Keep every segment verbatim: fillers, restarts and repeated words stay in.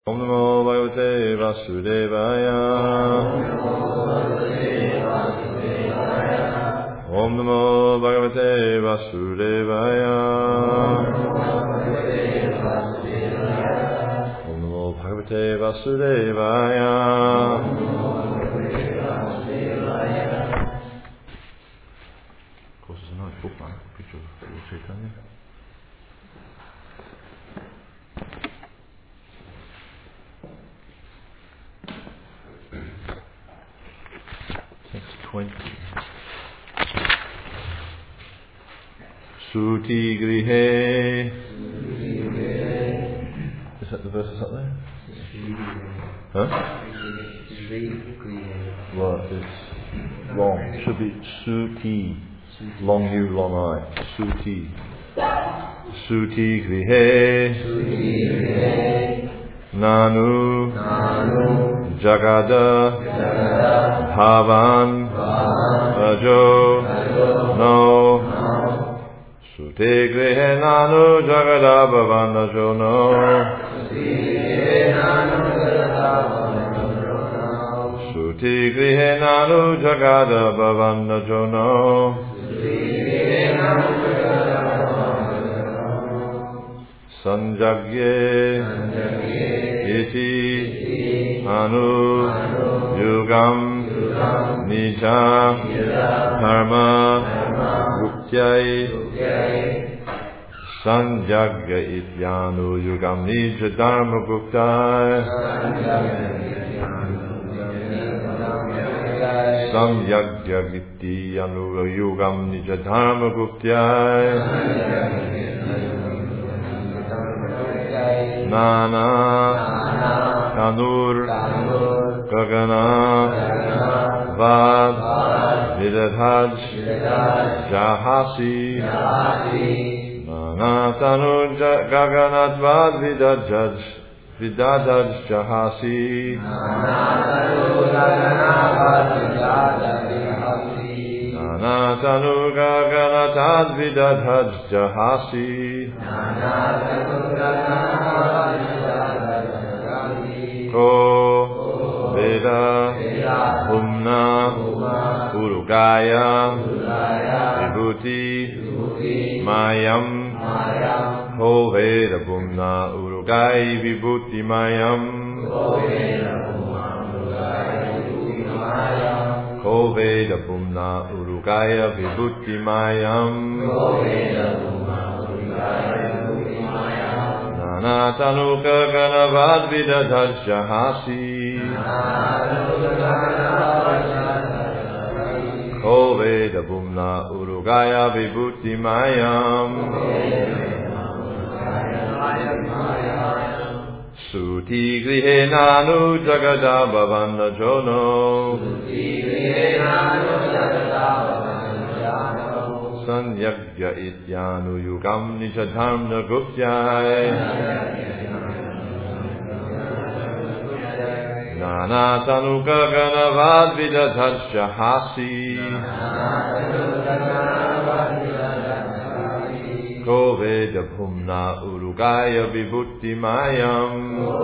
Om Namo Bhagavate Vasudevaya. Om Namo Bhagavate Vasudevaya. Om Namo Bhagavate Vasudevaya. Of course, there's a nice bookmark, a picture of Lord Chaitanya. twenty. Suti grihe. Is that the verse that's up there? Huh? Well, it's long. It should be suti. Long U, long I. Suti. Suti grihe. Nanu. Jagada. Bhavan. Ajo. No. Sute grihe nanu jagada bhavan ajo no. Sute grihe nanu jagada bhavan ajo no. Sanjagye iti anu yugam nija dharma gutyai sanjagya ityanu yugam nija dharma gutyai sanjagya ityanu yugam nija dharma gutyai Nana Kanur Gagana Vad Vidadhaj Jahasi Nana Tanu Gaganat Vad Vidadhaj Vidadhaj Jahasi Nana Tanu Gaganat Vidadhaj Jahasi Ko Veda Humna Urugaya Vibhuti Mayam Ko Veda Humna Urugai Vibhuti Mayam Ko Veda Humna Urugaya Vibhuti Mayam Natanuka Ganavad Vidadhaj Jahasi Ko Veda Bhumna Urugaya Vibhuti Mayam Suti Grihe Nanu Jagada Bhavana Jono Sanyagya ityanu yugam nijadharma gutyai Nana tanuka ganavad vidadhaj jahasi Ko Veda Bhumna Urugaya Vibhuti Mayam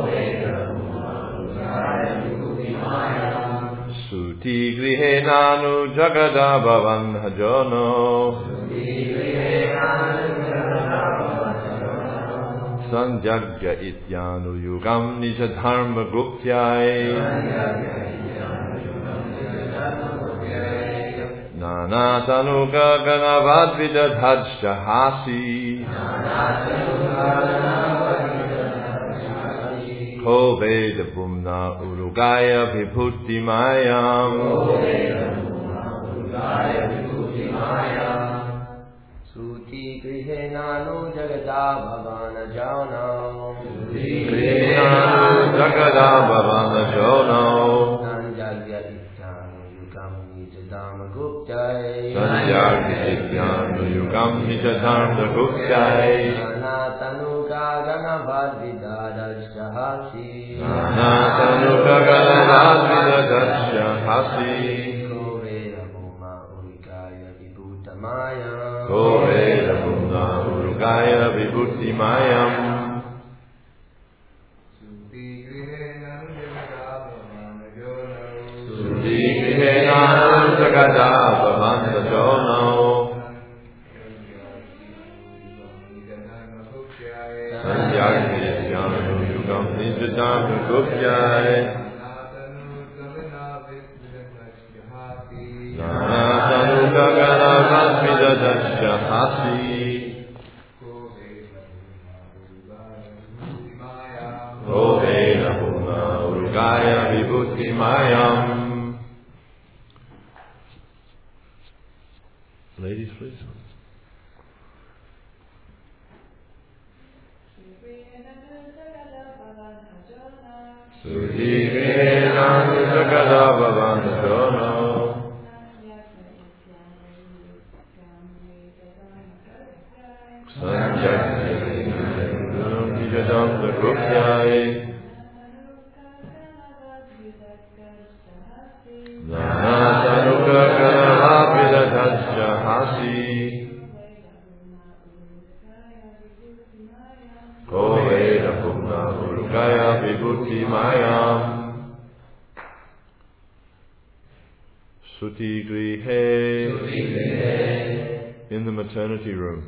Suti Grihe Nanu Jagada Bhavan Hajono Sanjagya ityanu yugam nijadharma gutyai Nana tanuka ganavad vidadhaj jahasi Ko Veda Bhumna Urugaya Vibhuti Mayam Suti Grihe Nanu Jagada Bhavana Jono Suti Grihe Nanu Jagada Bhavana Jono Sanjagya ityanu yugam nijadharma gutyai Sanjagya ityanu yugam nijadharma gutyai Natanuka ganavad vidadhaj jahasi Natanuka ganavad vidadhaj jahasi Ko Veda Bhumna Urugaya Vibhuti Mayam Ko Veda Bhumna Urugaya Vibhuti Mayam Suti Nijadam Gupyai Nanatanu Gagana Vasmida Dashahasi Rovena Puna Urugaya Vibhuti Mayam. Ladies, please. Sudhivenanu Jagada Bhavantono Sanjayam Nijadam Gupyai Nanatanuka Karavapidatasya Hasi Koveda Pumna Urukaya Vibhuti Mayam Suti Grihe in the maternity room.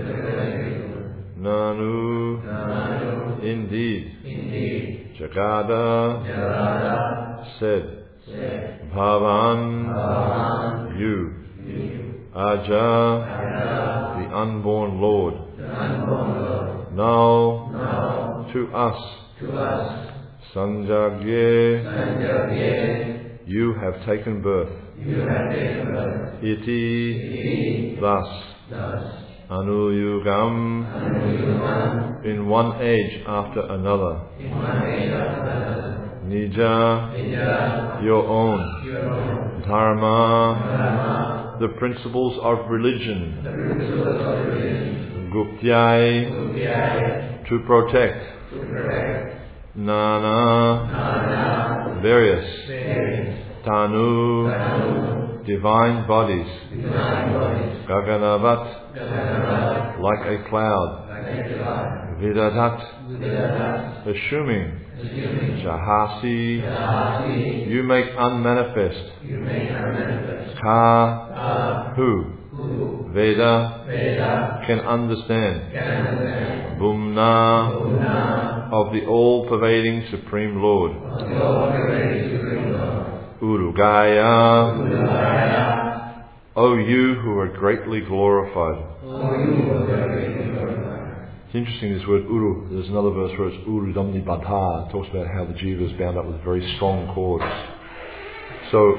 Nanu, Nanu. Indeed. Indeed. Jagada, Jagada. Said, said. Bhavan, Bhavan. You. You. Aja, Aja. The unborn Lord. The unborn Lord. Now, now. To us. To us. Sanjagye, Sanjagye. You have taken birth. You have taken birth. Iti, Iti. Thus. Thus. Anuyugam, Anuyugam. In one age after another. In one age after another. Nija, Nija. Your own. Your own. Dharma, Dharma. The principles of religion. The principles of religion. Guptyai, Guptyai. To protect. To protect. Nana, Nana. Various. Various. Tanu, Tanu. Divine bodies. Divine bodies. Gaganavat, Gaganavat. Like a cloud. Like a cloud. Vidadat, Vidadat. Assuming. Assuming. Jahasi, Jahasi. You make unmanifest. You make unmanifest. Ka, Ka. Who? Who. Veda, Veda. Can understand. Can understand. Bhumna, Bhumna. Of the all-pervading Supreme Lord. Of the all-pervading Supreme Lord. Urugaya, Urugaya. O you who are greatly glorified. O you who are greatly glorified. It's interesting, this word Uru. There's another verse where it's Uru Damni Bhatha. It talks about how the jiva is bound up with very strong cords. So,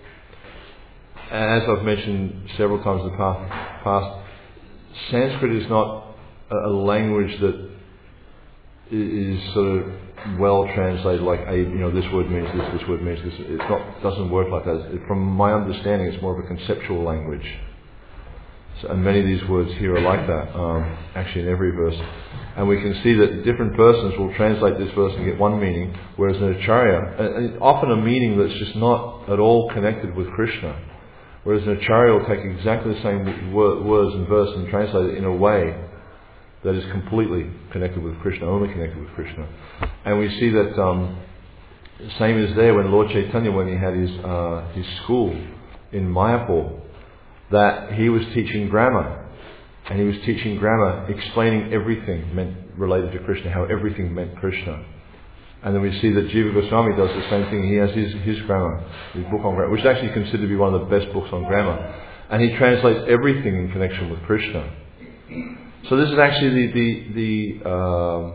as I've mentioned several times in the past, Sanskrit is not a language that is sort of well translated, like a, you know, this word means this, this word means this. It's not, doesn't work like that. It, from my understanding, it's more of a conceptual language. So, and many of these words here are like that, um, actually in every verse. And we can see that different persons will translate this verse and get one meaning, whereas an acharya, and often a meaning that's just not at all connected with Krishna. Whereas an acharya will take exactly the same wor- words and verse and translate it in a way that is completely connected with Krishna, only connected with Krishna. And we see that um, same as there when Lord Chaitanya, when he had his uh, his school in Mayapur, that he was teaching grammar, and he was teaching grammar, explaining everything meant related to Krishna, how everything meant Krishna. And then we see that Jiva Goswami does the same thing. He has his, his grammar, his book on grammar, which is actually considered to be one of the best books on grammar. And he translates everything in connection with Krishna. So this is actually the the the, um,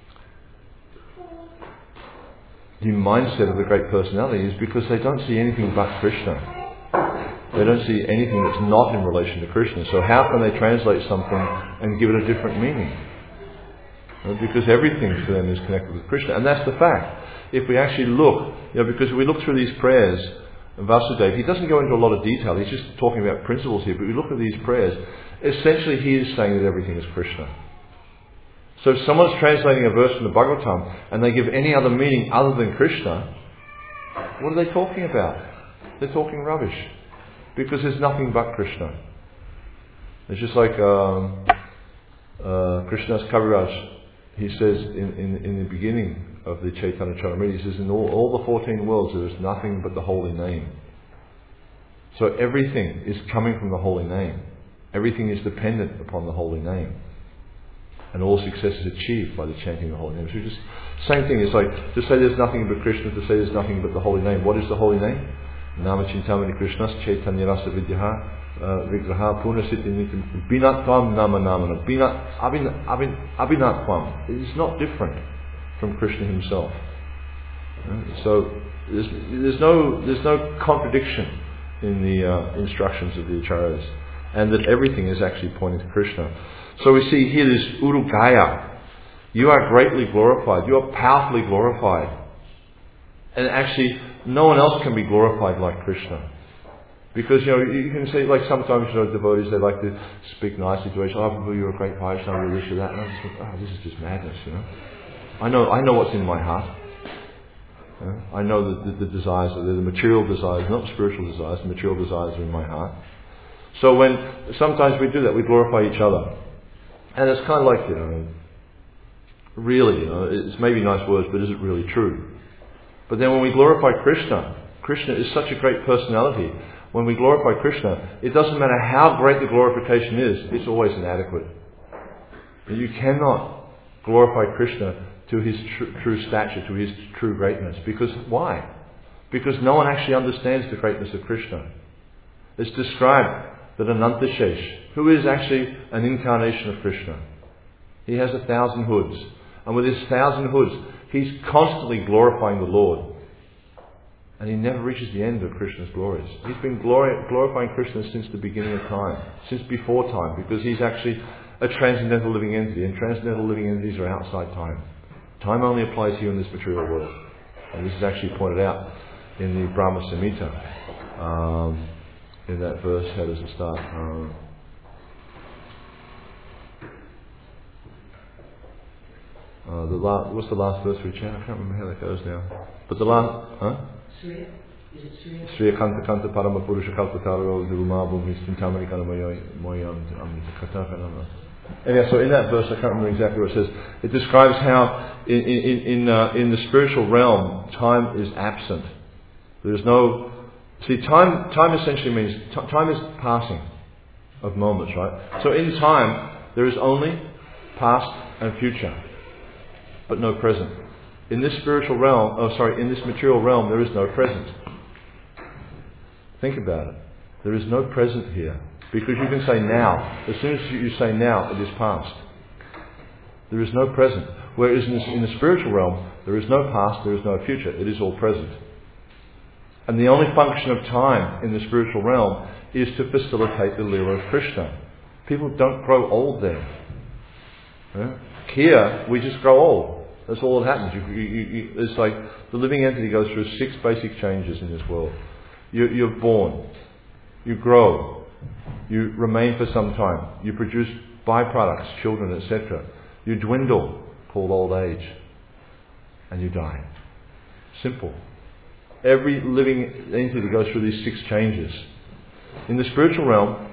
the mindset of the great personality, is because they don't see anything but Krishna. They don't see anything that's not in relation to Krishna. So how can they translate something and give it a different meaning? Well, because everything for them is connected with Krishna, and that's the fact. If we actually look, you know, because we look through these prayers, Vasudeva, he doesn't go into a lot of detail. He's just talking about principles here. But we look at these prayers. Essentially, he is saying that everything is Krishna. So if someone's translating a verse from the Bhagavatam and they give any other meaning other than Krishna, what are they talking about? They're talking rubbish. Because there's nothing but Krishna. It's just like um, uh, Krishna's Kaviraj, he says in, in, in the beginning of the Chaitanya Charitamrita, he says, in all, all the fourteen worlds there is nothing but the holy name. So everything is coming from the holy name. Everything is dependent upon the holy name. And all success is achieved by the chanting of the holy name. So just same thing. It's like to say there's nothing but Krishna, to say there's nothing but the holy name. What is the holy name? Nama Chintamani Krishnas Chaitanya Rasa Vidyaha Vigraha Punasiti Nitim Binatvam Nama Namana Binat Abin Abinatvam. It's not different from Krishna himself. So there's, there's no there's no contradiction in the uh, instructions of the Acharyas, and that everything is actually pointing to Krishna. So we see here this Urugaya. You are greatly glorified. You are powerfully glorified. And actually, no one else can be glorified like Krishna. Because, you know, you can say, like sometimes, you know, devotees, they like to speak nicely to each other. Oh, you're a great Vaishnava, you're this or that. And I just think, oh, this is just madness, you know. I know, I know what's in my heart. You know? I know that the, the desires, the material desires, not spiritual desires, the material desires are in my heart. So when, sometimes we do that, we glorify each other. And it's kind of like, you know, really, you know, it's maybe nice words, but is it really true? But then when we glorify Krishna, Krishna is such a great personality. When we glorify Krishna, it doesn't matter how great the glorification is, it's always inadequate. You cannot glorify Krishna to his tr- true stature, to his true greatness. Because why? Because no one actually understands the greatness of Krishna. It's described that Anantashesh, who is actually an incarnation of Krishna, he has a thousand hoods. And with his thousand hoods, he's constantly glorifying the Lord. And he never reaches the end of Krishna's glories. He's been glori- glorifying Krishna since the beginning of time, since before time, because he's actually a transcendental living entity, and transcendental living entities are outside time. Time only applies here in this material world. And this is actually pointed out in the Brahma Samhita. Um, in that verse, how does it start? Um, uh, the la- what's the last verse we chant? I can't remember how that goes now. But the last, huh? Sriya? Is it Sriya? Sriya Kanta Kanta Parama Purusha Kalpataro Diluma Bhumi Stintamani Kana Moyam Kataka. And yeah, so in that verse, I can't remember exactly what it says. It describes how in in in, uh, in the spiritual realm, time is absent. There's no see time. Time essentially means t- time is passing of moments, right? So in time, there is only past and future, but no present. In this spiritual realm, oh sorry, in this material realm, there is no present. Think about it. There is no present here. Because you can say now. As soon as you say now, it is past. There is no present. Whereas in, this, in the spiritual realm, there is no past, there is no future. It is all present. And the only function of time in the spiritual realm is to facilitate the Leela of Krishna. People don't grow old there. Yeah? Here, we just grow old. That's all that happens. You, you, you, it's like the living entity goes through six basic changes in this world. You, you're born. You grow. You remain for some time. You produce byproducts, children, et cetera. You dwindle, called old age. And you die. Simple. Every living entity goes through these six changes. In the spiritual realm,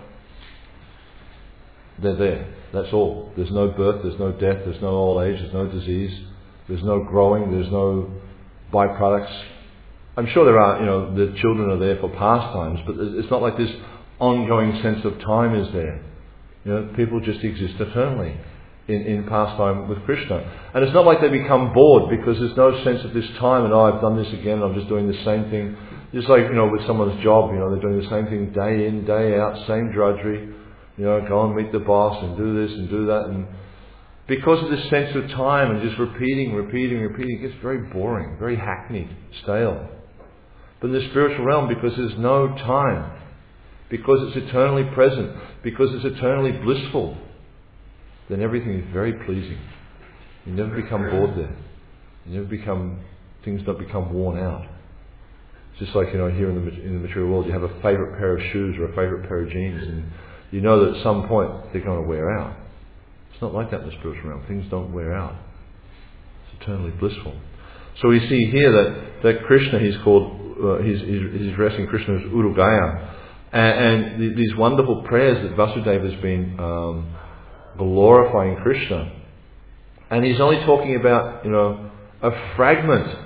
they're there. That's all. There's no birth, there's no death, there's no old age, there's no disease, there's no growing, there's no byproducts. I'm sure there are, you know, the children are there for pastimes, but it's not like this ongoing sense of time is there. You know, people just exist eternally in, in pastime with Krishna. And it's not like they become bored because there's no sense of this time and oh, I've done this again, I'm just doing the same thing. Just like, you know, with someone's job, you know, they're doing the same thing day in, day out, same drudgery. You know, go and meet the boss and do this and do that. And because of this sense of time and just repeating, repeating, repeating, it gets very boring, very hackneyed, stale. But in the spiritual realm, because there's no time, because it's eternally present, because it's eternally blissful, then everything is very pleasing. You never become bored there. You never become, things don't become worn out. It's just like, you know, here in the, in the material world, you have a favourite pair of shoes or a favourite pair of jeans, and you know that at some point they're going to wear out. It's not like that in the spiritual realm. Things don't wear out. It's eternally blissful. So we see here that, that Krishna, he's called, uh, he's, he's, he's addressing Krishna as Urugaya. And, and these wonderful prayers that Vasudeva has been um, glorifying Krishna. And he's only talking about, you know, a fragment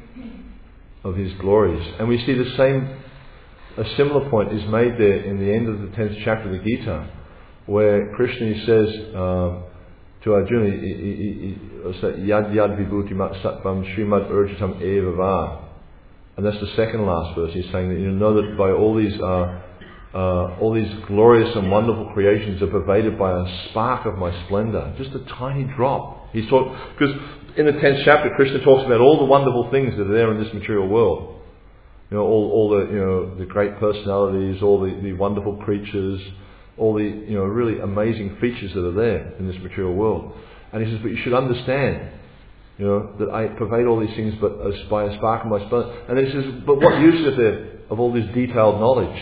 of his glories. And we see the same, a similar point is made there in the end of the tenth chapter of the Gita, where Krishna says, um, to Arjuna, he, he, he, he, yad yad vibhuti mat sattvam srimad urjitam eva va. And that's the second last verse. He's saying that you know that by all these uh, uh, all these glorious and wonderful creations are pervaded by a spark of my splendor, just a tiny drop. He's talking because in the tenth chapter, Krishna talks about all the wonderful things that are there in this material world. You know, all, all the you know the great personalities, all the, the wonderful creatures, all the you know really amazing features that are there in this material world. And he says, but you should understand. You know, that I pervade all these things but as by a spark of my splendor. And he says, but what use is there of all this detailed knowledge?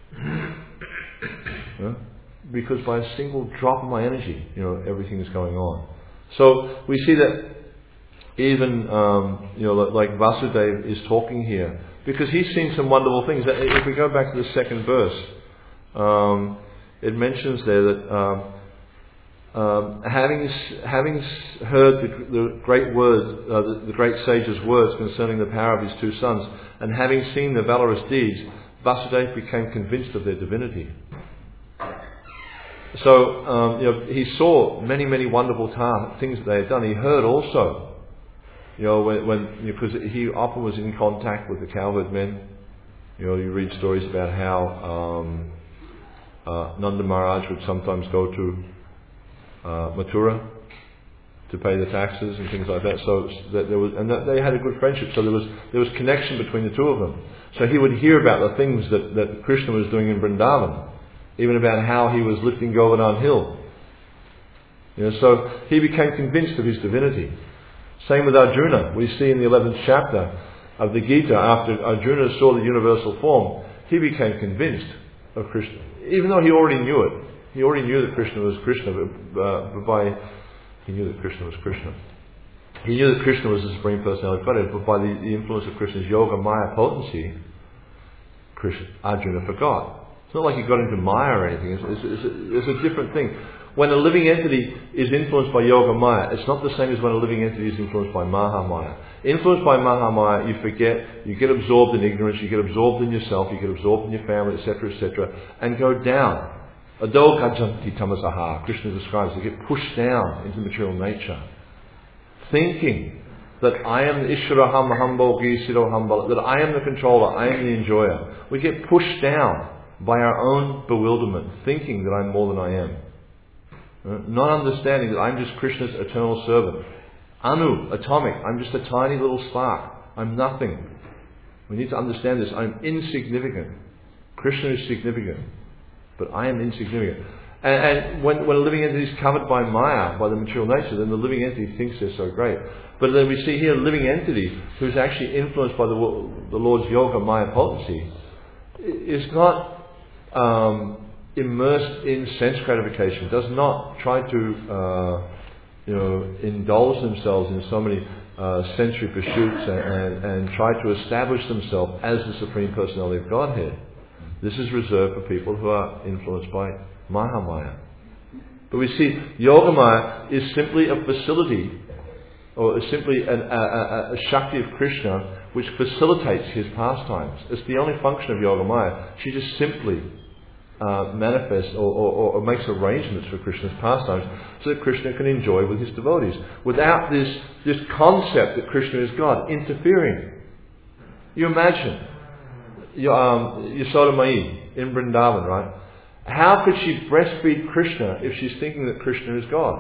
You know? Because by a single drop of my energy, you know, everything is going on. So we see that even, um, you know, like Vasudeva is talking here, because he's seen some wonderful things. If we go back to the second verse, um, it mentions there that um, Um, having having heard the, the great words, uh, the, the great sage's words concerning the power of his two sons, and having seen their valorous deeds, Vasudeva became convinced of their divinity. So um, you know, he saw many many wonderful ta- things that they had done. He heard also, you know, when, when because you know, he often was in contact with the cowherd men. You know, you read stories about how um, uh, Nanda Maharaj would sometimes go to Uh, Mathura to pay the taxes and things like that. So that there was, and that they had a good friendship. So there was there was connection between the two of them. So he would hear about the things that, that Krishna was doing in Vrindavan, even about how he was lifting Govardhan Hill. You know, so he became convinced of his divinity. Same with Arjuna. We see in the eleventh chapter of the Gita, after Arjuna saw the universal form, he became convinced of Krishna, even though he already knew it. He already knew that Krishna was Krishna, but, uh, but by he knew that Krishna was Krishna. He knew that Krishna was the Supreme Personality of Godhead, but by the, the influence of Krishna's yoga maya potency, Krishna, Arjuna forgot. It's not like he got into maya or anything. It's, it's, it's, a, it's a different thing. When a living entity is influenced by yoga maya, it's not the same as when a living entity is influenced by maha maya. Influenced by maha maya, you forget, you get absorbed in ignorance, you get absorbed in yourself, you get absorbed in your family, et cetera, et cetera, and go down. Ado gajanti tamasaha, Krishna describes, they get pushed down into material nature. Thinking that I am the Ishwaraham Hambogi Siddhaham, that I am the controller, I am the enjoyer. We get pushed down by our own bewilderment, thinking that I'm more than I am. Not understanding that I'm just Krishna's eternal servant. Anu, atomic, I'm just a tiny little spark. I'm nothing. We need to understand this. I'm insignificant. Krishna is significant. But I am insignificant. And, and when, when a living entity is covered by Maya, by the material nature, then the living entity thinks they're so great. But then we see here a living entity who's actually influenced by the, the Lord's yoga, Maya potency, is not um, immersed in sense gratification, does not try to uh, you know, indulge themselves in so many uh, sensory pursuits and, and, and try to establish themselves as the Supreme Personality of Godhead. This is reserved for people who are influenced by Mahamaya. But we see Yoga Maya is simply a facility, or is simply an, a, a, a Shakti of Krishna which facilitates his pastimes. It's the only function of Yoga Maya. She just simply uh, manifests or, or, or makes arrangements for Krishna's pastimes so that Krishna can enjoy with his devotees. Without this, this concept that Krishna is God interfering. You imagine Um, Yasoda Mai in Vrindavan, right? How could she breastfeed Krishna if she's thinking that Krishna is God?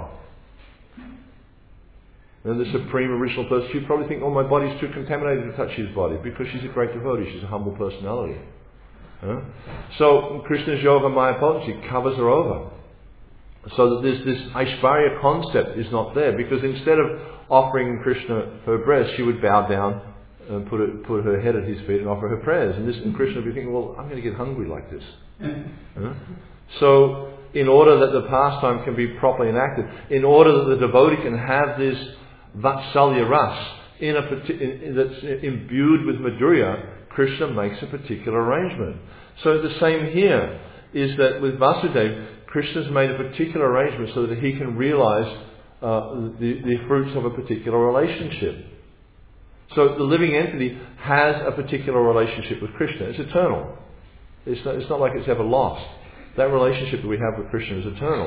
And the Supreme Original Person, she'd probably think, oh, my body's too contaminated to touch his body, because she's a great devotee, she's a humble personality. Huh? So Krishna's yoga maya potency covers her over. So that this, this Aishvarya concept is not there, because instead of offering Krishna her breast, she would bow down and put it, put her head at his feet and offer her prayers. And this, and Krishna would be thinking, well, I'm going to get hungry like this. Huh? So, in order that the pastime can be properly enacted, in order that the devotee can have this Vatsalya Ras in a, in, in, that's imbued with Madhurya, Krishna makes a particular arrangement. So the same here is that with Vasudeva, Krishna's made a particular arrangement so that he can realize uh, the, the fruits of a particular relationship. So the living entity has a particular relationship with Krishna. It's eternal. It's not, it's not like it's ever lost. That relationship that we have with Krishna is eternal.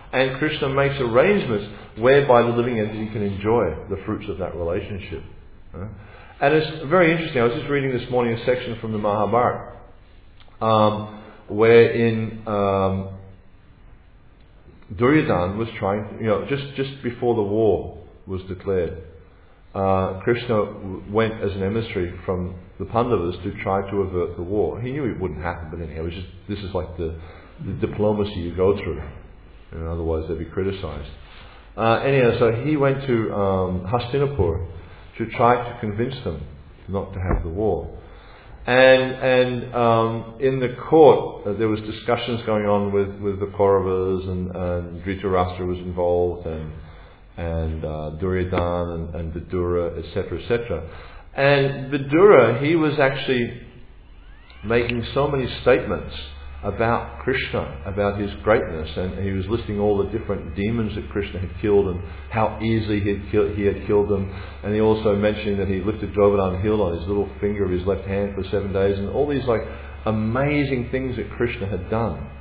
And Krishna makes arrangements whereby the living entity can enjoy the fruits of that relationship. Uh, and it's very interesting. I was just reading this morning a section from the Mahabharata, um, wherein um, Duryodhana was trying, you know, just, just before the war was declared, uh, Krishna w- went as an emissary from the Pandavas to try to avert the war. He knew it wouldn't happen, but anyhow, it was just, this is like the, the diplomacy you go through. You know, otherwise they'd be criticised. Uh, anyhow, so he went to um, Hastinapur to try to convince them not to have the war. And and um, in the court, uh, there was discussions going on with, with the Kauravas, and, and Dhritarashtra was involved, and and uh, Duryodhana and, and Vidura, et cetera, et cetera. And Vidura, he was actually making so many statements about Krishna, about his greatness, and he was listing all the different demons that Krishna had killed and how easily he had, kill, he had killed them. And he also mentioned that he lifted Govardhan Hill on his little finger of his left hand for seven days, and all these like amazing things that Krishna had done.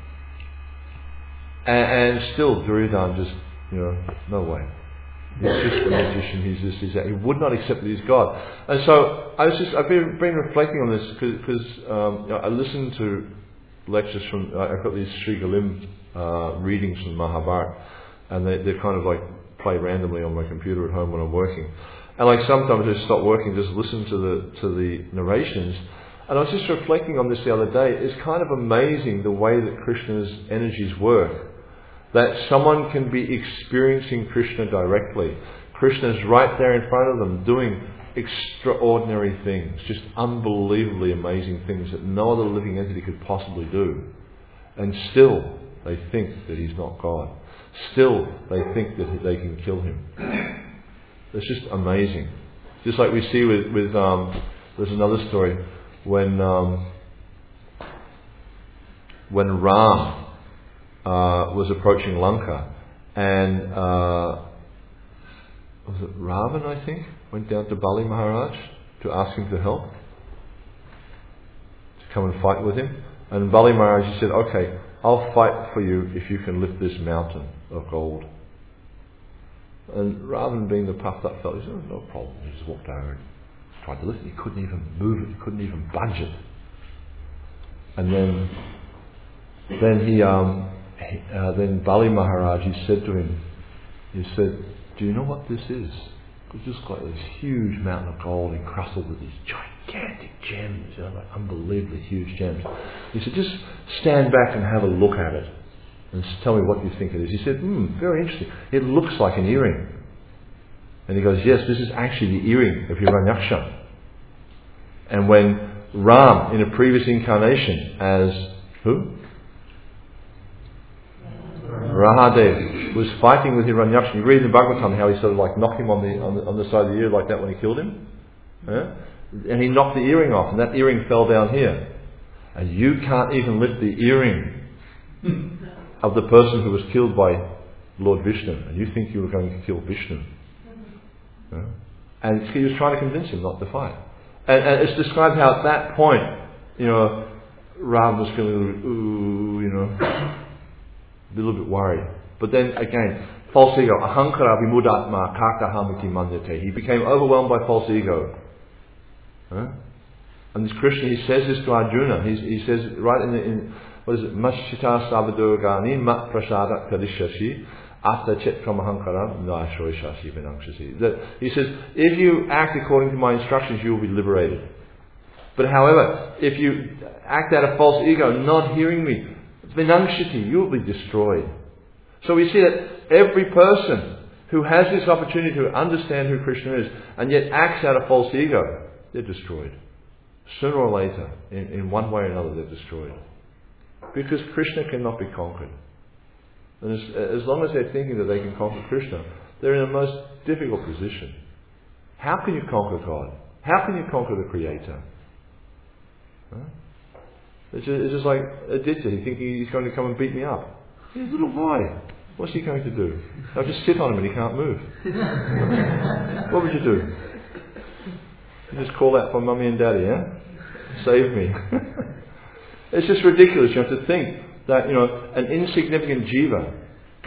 And, and still Duryodhana just, you know, no way. He's just a magician. He's this, he's that. He would not accept that he's God. And so I was just, I've been, been reflecting on this because um, you know, I listened to lectures from, I've got these Sri Galim uh, readings from Mahabharata, and they, they kind of like play randomly on my computer at home when I'm working. And like sometimes I just stop working, just listen to the to the narrations. And I was just reflecting on this the other day. It's kind of amazing the way that Krishna's energies work. That someone can be experiencing Krishna directly. Krishna's right there in front of them doing extraordinary things, just unbelievably amazing things that no other living entity could possibly do. And still they think that he's not God. Still they think that they can kill him. It's just amazing. Just like we see with, with um, there's another story when um, when Ram uh, was approaching Lanka, and uh, was it Ravan, I think, went down to Bali Maharaj to ask him to help, to come and fight with him. And Bali Maharaj, he said, okay, I'll fight for you if you can lift this mountain of gold. And Ravan, being the puffed up fellow, he said, oh, no problem. He just walked over and tried to lift it. He couldn't even move it. He couldn't even budge it. And then, then he, um, he, uh, then Bali Maharaj, he said to him, he said, do you know what this is? It's just like this huge mountain of gold encrusted with these gigantic gems, you know, like unbelievably huge gems. He said, just stand back and have a look at it and tell me what you think it is. He said, hmm, very interesting. It looks like an earring. And he goes, yes, this is actually the earring of Hiranyaksha. And when Ram, in a previous incarnation as who? Rahadev was fighting with Hiranyaksha. You read in Bhagavatam how he sort of like knocked him on the on the, on the side of the ear like that when he killed him. Yeah? And he knocked the earring off, and that earring fell down here. And you can't even lift the earring of the person who was killed by Lord Vishnu, and you think you were going to kill Vishnu. Yeah? And he was trying to convince him not to fight. And, and it's described how at that point, you know, Ram was feeling a little bit, ooh, you know, a little bit worried. But then again, false ego, ahankara vimudatma kartahamiti manyate. He became overwhelmed by false ego. Huh? And this Krishna, he says this to Arjuna. He's, he says right in, the, in what is it? Mashita savadurgani mat prasada kadishashi atta chetkam ahankara nashoishasi vinakshasi. That he says, if you act according to my instructions, you will be liberated. But however, if you act out of false ego, not hearing me, vinakshati, you will be destroyed. So we see that every person who has this opportunity to understand who Krishna is and yet acts out of false ego, they're destroyed. Sooner or later, in, in one way or another, they're destroyed. Because Krishna cannot be conquered. And as, as long as they're thinking that they can conquer Krishna, they're in a most difficult position. How can you conquer God? How can you conquer the Creator? Huh? It's just, it's just like Aditya, he thinking he's going to come and beat me up. He's a little boy. What's he going to do? I'll just sit on him and he can't move. What would you do? You just call out for mummy and daddy, yeah? Save me. It's just ridiculous, you have to think that, you know, an insignificant jiva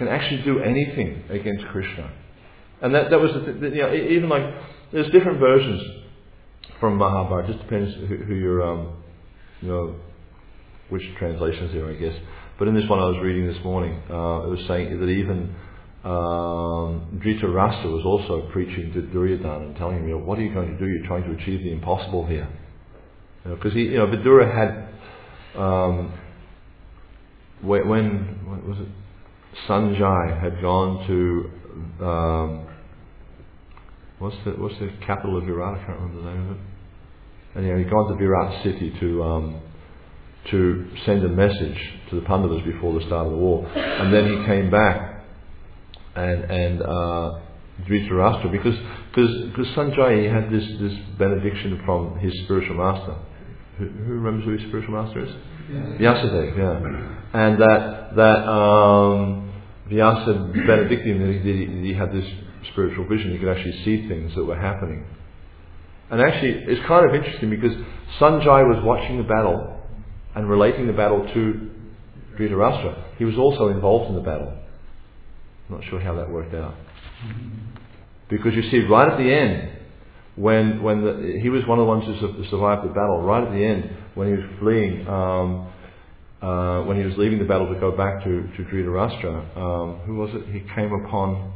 can actually do anything against Krishna. And that, that was, the, the, you know, even like, there's different versions from Mahabharata. It just depends who, who you're, um, you know, which translations there, I guess. But in this one I was reading this morning, uh, it was saying that even um, Dhritarashtra was also preaching to Duryodhana and telling him, you know, what are you going to do? You're trying to achieve the impossible here. Because you know, he, you know, Vidura had, um, when, when was it? Sanjay had gone to, um, what's the what's the capital of Virat? I can't remember the name of it. And you know, he'd gone to Virat city to um, to send a message to the Pandavas before the start of the war. And then he came back and and uh, Dhritarashtra, because because because Sanjay, he had this this benediction from his spiritual master. Who, who remembers who his spiritual master is? Yes. Vyasadeva, yeah. And that that um, Vyasa benedicted him, that he, he had this spiritual vision. He could actually see things that were happening. And actually, it's kind of interesting because Sanjay was watching the battle and relating the battle to Dhritarashtra. He was also involved in the battle. I'm not sure how that worked out. Because you see, right at the end, when when the, he was one of the ones who survived the battle, right at the end, when he was fleeing, um, uh, when he was leaving the battle to go back to, to Dhritarashtra, um, who was it? He came upon...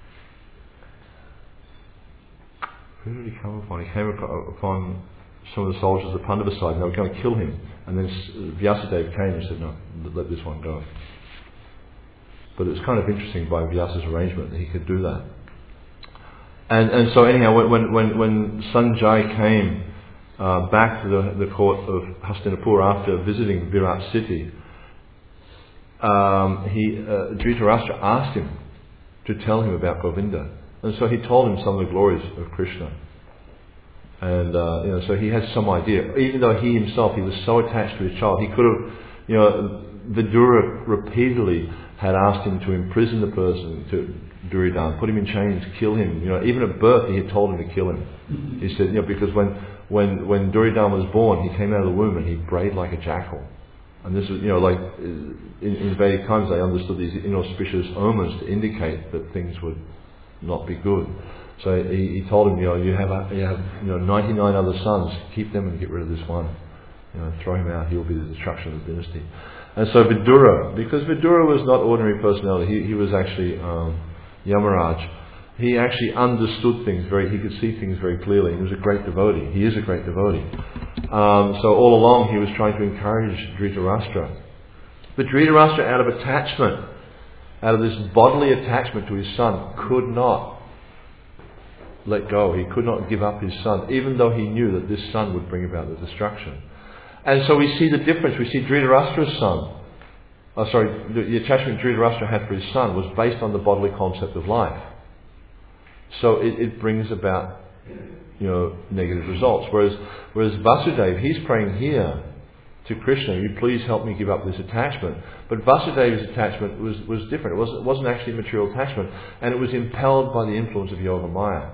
Who did he come upon? He came upon some of the soldiers of the Pandava side, and they were going to kill him. And then Vyasadeva came and said, no, let this one go. But it was kind of interesting by Vyasa's arrangement that he could do that. And and so anyhow, when when when Sanjay came uh, back to the, the court of Hastinapur after visiting Virat city, um, he uh, Dhritarashtra asked him to tell him about Govinda, and so he told him some of the glories of Krishna. And uh, you know, so he has some idea. Even though he himself, he was so attached to his child, he could have, you know, Vidura repeatedly had asked him to imprison the person, to Duryodhana, put him in chains, kill him. You know, even at birth, he had told him to kill him. He said, you know, because when when when Duryodhana was born, he came out of the womb and he brayed like a jackal. And this was, you know, like in, in Vedic times, they understood these inauspicious omens to indicate that things would not be good. So he, he told him, you know, you have a, you have you know ninety-nine other sons, keep them and get rid of this one. You know, throw him out, he'll be the destruction of the dynasty. And so Vidura, because Vidura was not ordinary personality, he, he was actually um, Yamaraj. He actually understood things very, he could see things very clearly. He was a great devotee. He is a great devotee. Um, so all along he was trying to encourage Dhritarashtra. But Dhritarashtra, out of attachment, out of this bodily attachment to his son, could not let go. He could not give up his son, even though he knew that this son would bring about the destruction. And so we see the difference. We see Dhritarashtra's son, oh sorry, the, the attachment Dhritarashtra had for his son was based on the bodily concept of life. So it, it brings about, you know, negative results. Whereas, whereas Vasudeva, he's praying here to Krishna, you please help me give up this attachment. But Vasudeva's attachment was, was different. It wasn't, it wasn't actually material attachment, and it was impelled by the influence of Yoga Maya.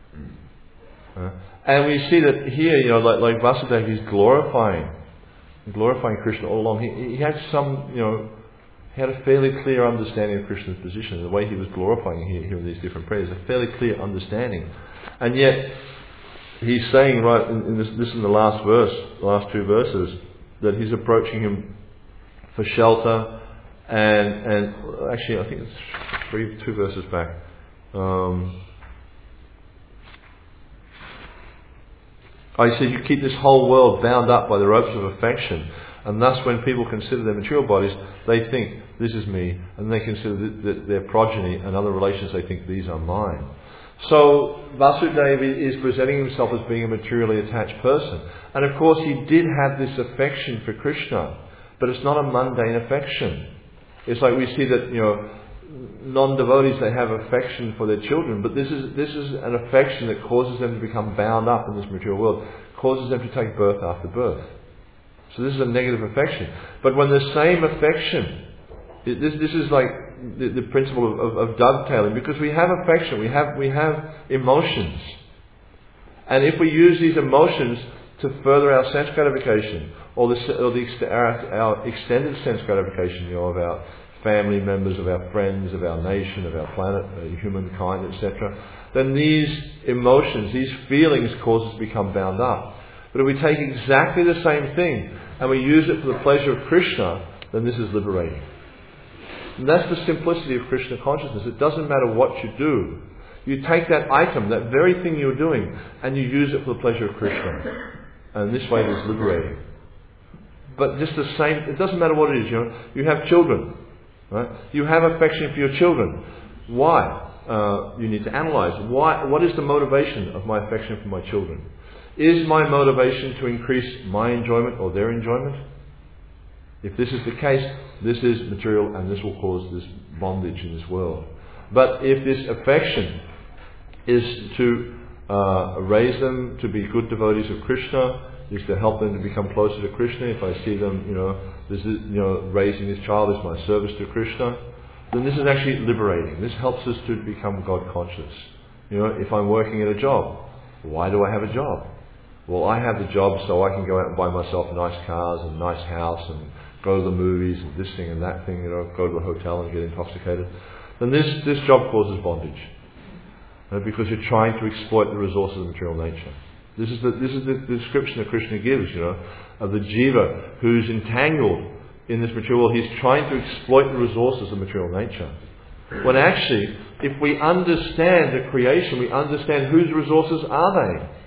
Uh, and we see that here, you know, like, like Vasudeva, he's glorifying, glorifying Krishna all along. He, he had some, you know, he had a fairly clear understanding of Krishna's position. The way he was glorifying here, here in these different prayers, a fairly clear understanding. And yet, he's saying right in, in this, this is the last verse, the last two verses, that he's approaching him for shelter, and and actually I think it's three, two verses back. Um, I said, you keep this whole world bound up by the ropes of affection, and thus when people consider their material bodies, they think, this is me, and they consider the, the, their progeny and other relations, they think, these are mine. So Vasudeva is presenting himself as being a materially attached person. And of course he did have this affection for Krishna, but it's not a mundane affection. It's like we see that, you know, non-devotees, they have affection for their children, but this is this is an affection that causes them to become bound up in this material world, causes them to take birth after birth. So this is a negative affection. But when the same affection, this this is like the, the principle of, of, of dovetailing, because we have affection, we have we have emotions, and if we use these emotions to further our sense gratification, or the or the our, our extended sense gratification, you know, of our family members, of our friends, of our nation, of our planet, uh, humankind, et cetera, then these emotions, these feelings cause us to become bound up. But if we take exactly the same thing and we use it for the pleasure of Krishna, then this is liberating. And that's the simplicity of Krishna consciousness. It doesn't matter what you do. You take that item, that very thing you're doing, and you use it for the pleasure of Krishna. And this way it is liberating. But just the same, it doesn't matter what it is, you know. You have children, right? You have affection for your children. Why? Uh, you need to analyze. Why? What is the motivation of my affection for my children? Is my motivation to increase my enjoyment or their enjoyment? If this is the case, this is material and this will cause this bondage in this world. But if this affection is to uh, raise them to be good devotees of Krishna, is to help them to become closer to Krishna, if I see them, you know, this is, you know, raising this child is my service to Krishna, then this is actually liberating. This helps us to become God conscious. You know, if I'm working at a job, why do I have a job? Well, I have the job so I can go out and buy myself nice cars and nice house and go to the movies and this thing and that thing, you know, go to the hotel and get intoxicated. Then this, this job causes bondage. You know, because you're trying to exploit the resources of material nature. This is the, this is the description that Krishna gives, you know, of the jiva who's entangled in this material world. He's trying to exploit the resources of material nature. When actually, if we understand the creation, we understand whose resources are they.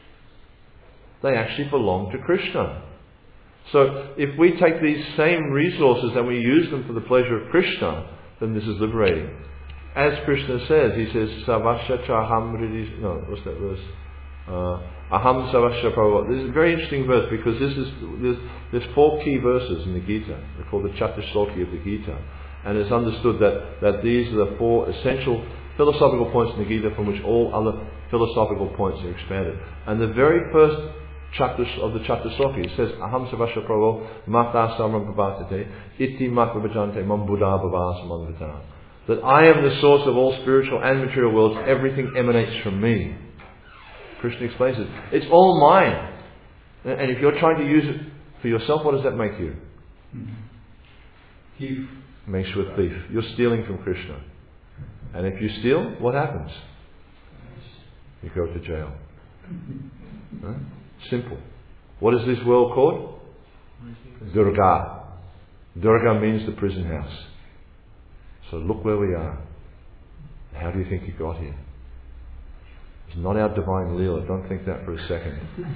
They actually belong to Krishna. So if we take these same resources and we use them for the pleasure of Krishna, then this is liberating. As Krishna says, he says, Savasya Chaham Ridhi. No, what's that verse? Uh, Aham Savasya Prabhu. This is a very interesting verse because this is there's, there's four key verses in the Gita. They're called the Chatusloki of the Gita. And it's understood that, that these are the four essential philosophical points in the Gita from which all other philosophical points are expanded. And the very first chapter of the Chatusloki, it says, Aham Savasya Prabhu Mata Samram Pavatite Iti Makvabhajante Mam Buddha Bhavas Manvita. That I am the source of all spiritual and material worlds, everything emanates from me. Krishna explains it. It's all mine. And if you're trying to use it for yourself, what does that make you? Thief. Makes you a thief. You're stealing from Krishna. And if you steal, what happens? You go to jail. Huh? Simple. What is this world called? Durga. Durga means the prison house. So look where we are. How do you think you got here? It's not our divine Leela. Don't think that for a second.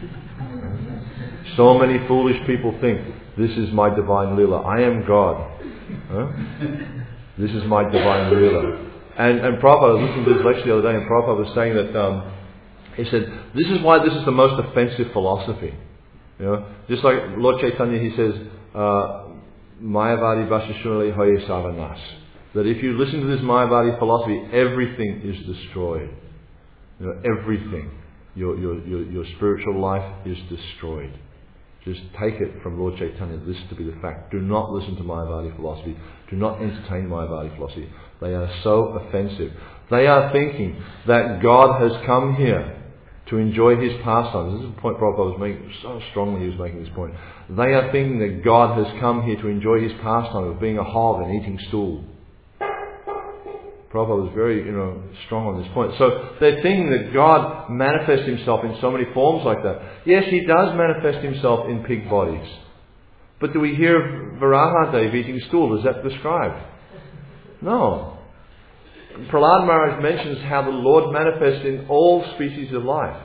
So many foolish people think, this is my divine Leela. I am God. Huh? This is my divine Leela. And, and Prabhupada, I listened to this lecture the other day, and Prabhupada was saying that, um, he said, this is why this is the most offensive philosophy. You know, just like Lord Chaitanya, he says, uh, Mayavadi Vasishunali Hoye Savanas. That if you listen to this Mayavadi philosophy, everything is destroyed. You know, everything. Your, your, your, your spiritual life is destroyed. Just take it from Lord Chaitanya, this to be the fact. Do not listen to Mayavadi philosophy. Do not entertain Mayavadi philosophy. They are so offensive. They are thinking that God has come here to enjoy His pastimes. This is the point Prabhupada was making, so strongly he was making this point. They are thinking that God has come here to enjoy His pastime of being a hog and eating stool. Prabhupada was very, you know, strong on this point. So they're thinking that God manifests Himself in so many forms like that. Yes, He does manifest Himself in pig bodies. But do we hear of Varahadev eating stool? Is that described? No. Prahlad Maharaj mentions how the Lord manifests in all species of life.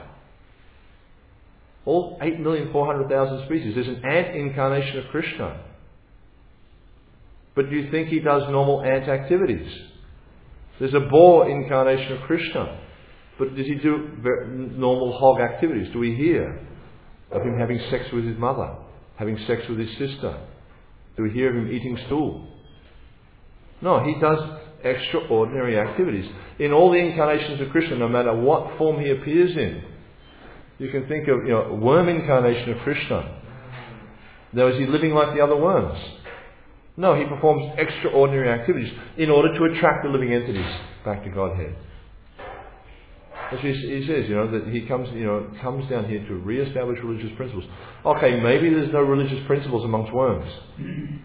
All eight million four hundred thousand species. There's an ant incarnation of Krishna. But do you think He does normal ant activities? There's a boar incarnation of Krishna. But does He do normal hog activities? Do we hear of Him having sex with His mother? Having sex with His sister? Do we hear of Him eating stool? No, He does extraordinary activities. In all the incarnations of Krishna, no matter what form He appears in. You can think of, you know, worm incarnation of Krishna. Now, is He living like the other worms? No, He performs extraordinary activities in order to attract the living entities back to Godhead. As he, he says, you know, that He comes, you know, comes down here to re-establish religious principles. Okay, maybe there's no religious principles amongst worms.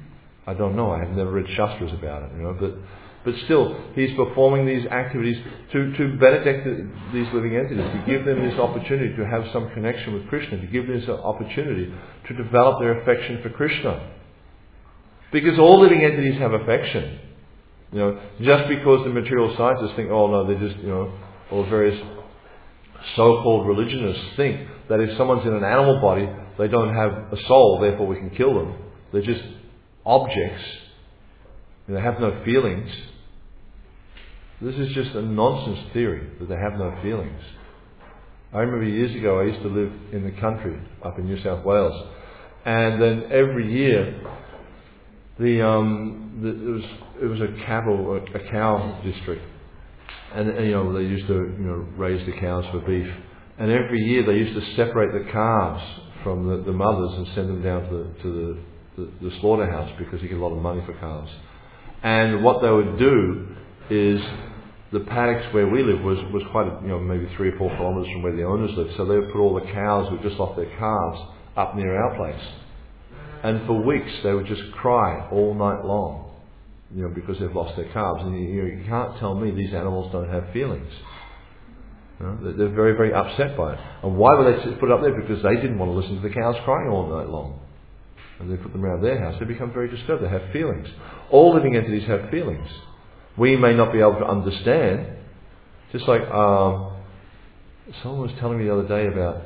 I don't know. I have never read Shastras about it, you know. But but still, he's performing these activities to, to benedict the, these living entities, to give them this opportunity to have some connection with Krishna, to give them this opportunity to develop their affection for Krishna. Because all living entities have affection. You know, just because the material scientists think, oh no, they're just, you know, or various so-called religionists think that if someone's in an animal body, they don't have a soul, therefore we can kill them. They're just objects. They have no feelings. This is just a nonsense theory that they have no feelings. I remember years ago I used to live in the country up in New South Wales, and then every year the um the, it was it was a cattle a, a cow district, and, and you know they used to you know raise the cows for beef, and every year they used to separate the calves from the, the mothers and send them down to the to the, the, the slaughterhouse because you get a lot of money for calves. And what they would do is the paddocks where we live was, was quite, a, you know, maybe three or four kilometres from where the owners lived. So they would put all the cows who just lost their calves up near our place. And for weeks they would just cry all night long, you know, because they've lost their calves. And you, you, know, you can't tell me these animals don't have feelings. You know, they're very, very upset by it. And why would they put it up there? Because they didn't want to listen to the cows crying all night long. And they put them around their house, they become very disturbed. They have feelings. All living entities have feelings. We may not be able to understand. Just like um, someone was telling me the other day about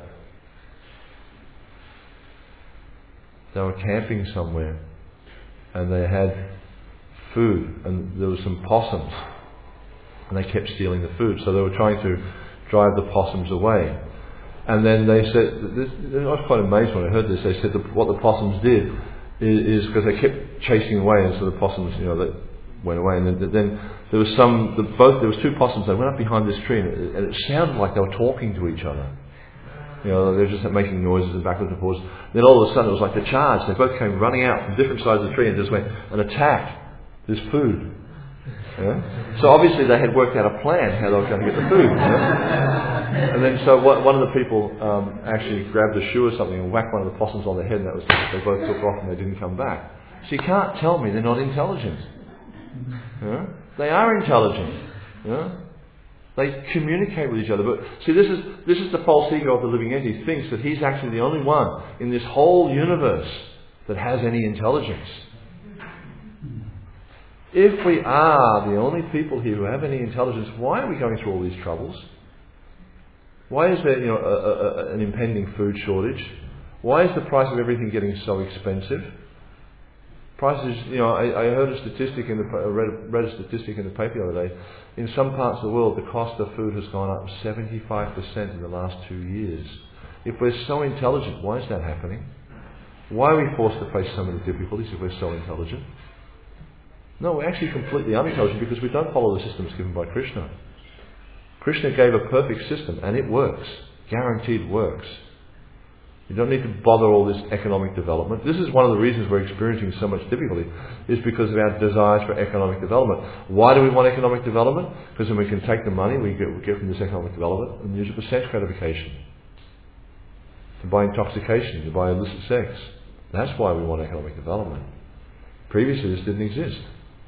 they were camping somewhere and they had food and there were some possums and they kept stealing the food. So they were trying to drive the possums away. And then they said, this, I was quite amazed when I heard this, they said that what the possums did is because they kept chasing away, and so the possums, you know, they went away. And then, then there was some, the, both there was two possums. They went up behind this tree, and it, and it sounded like they were talking to each other. You know, they were just making noises and backwards and forwards. Then all of a sudden, it was like the charge. They both came running out from different sides of the tree and just went and attacked this food. Yeah? So obviously they had worked out a plan how they were going to get the food. Yeah? And then so what, one of the people um, actually grabbed a shoe or something and whacked one of the possums on the head, and that was it. They both took off and they didn't come back. So you can't tell me they're not intelligent. Yeah? They are intelligent. Yeah? They communicate with each other. But see, this is this is the false ego of the living entity. He thinks that he's actually the only one in this whole universe that has any intelligence. If we are the only people here who have any intelligence, why are we going through all these troubles? Why is there, you know, a, a, an impending food shortage? Why is the price of everything getting so expensive? Prices, you know, I, I heard a statistic in the I read, read a statistic in the paper the other day. In some parts of the world, the cost of food has gone up seventy-five percent in the last two years. If we're so intelligent, why is that happening? Why are we forced to face so many difficulties if we're so intelligent? No, we're actually completely unintelligent because we don't follow the systems given by Krishna. Krishna gave a perfect system and it works. Guaranteed works. You don't need to bother all this economic development. This is one of the reasons we're experiencing so much difficulty, is because of our desires for economic development. Why do we want economic development? Because then we can take the money we get, we get from this economic development and use it for sense gratification. To buy intoxication, to buy illicit sex. That's why we want economic development. Previously this didn't exist.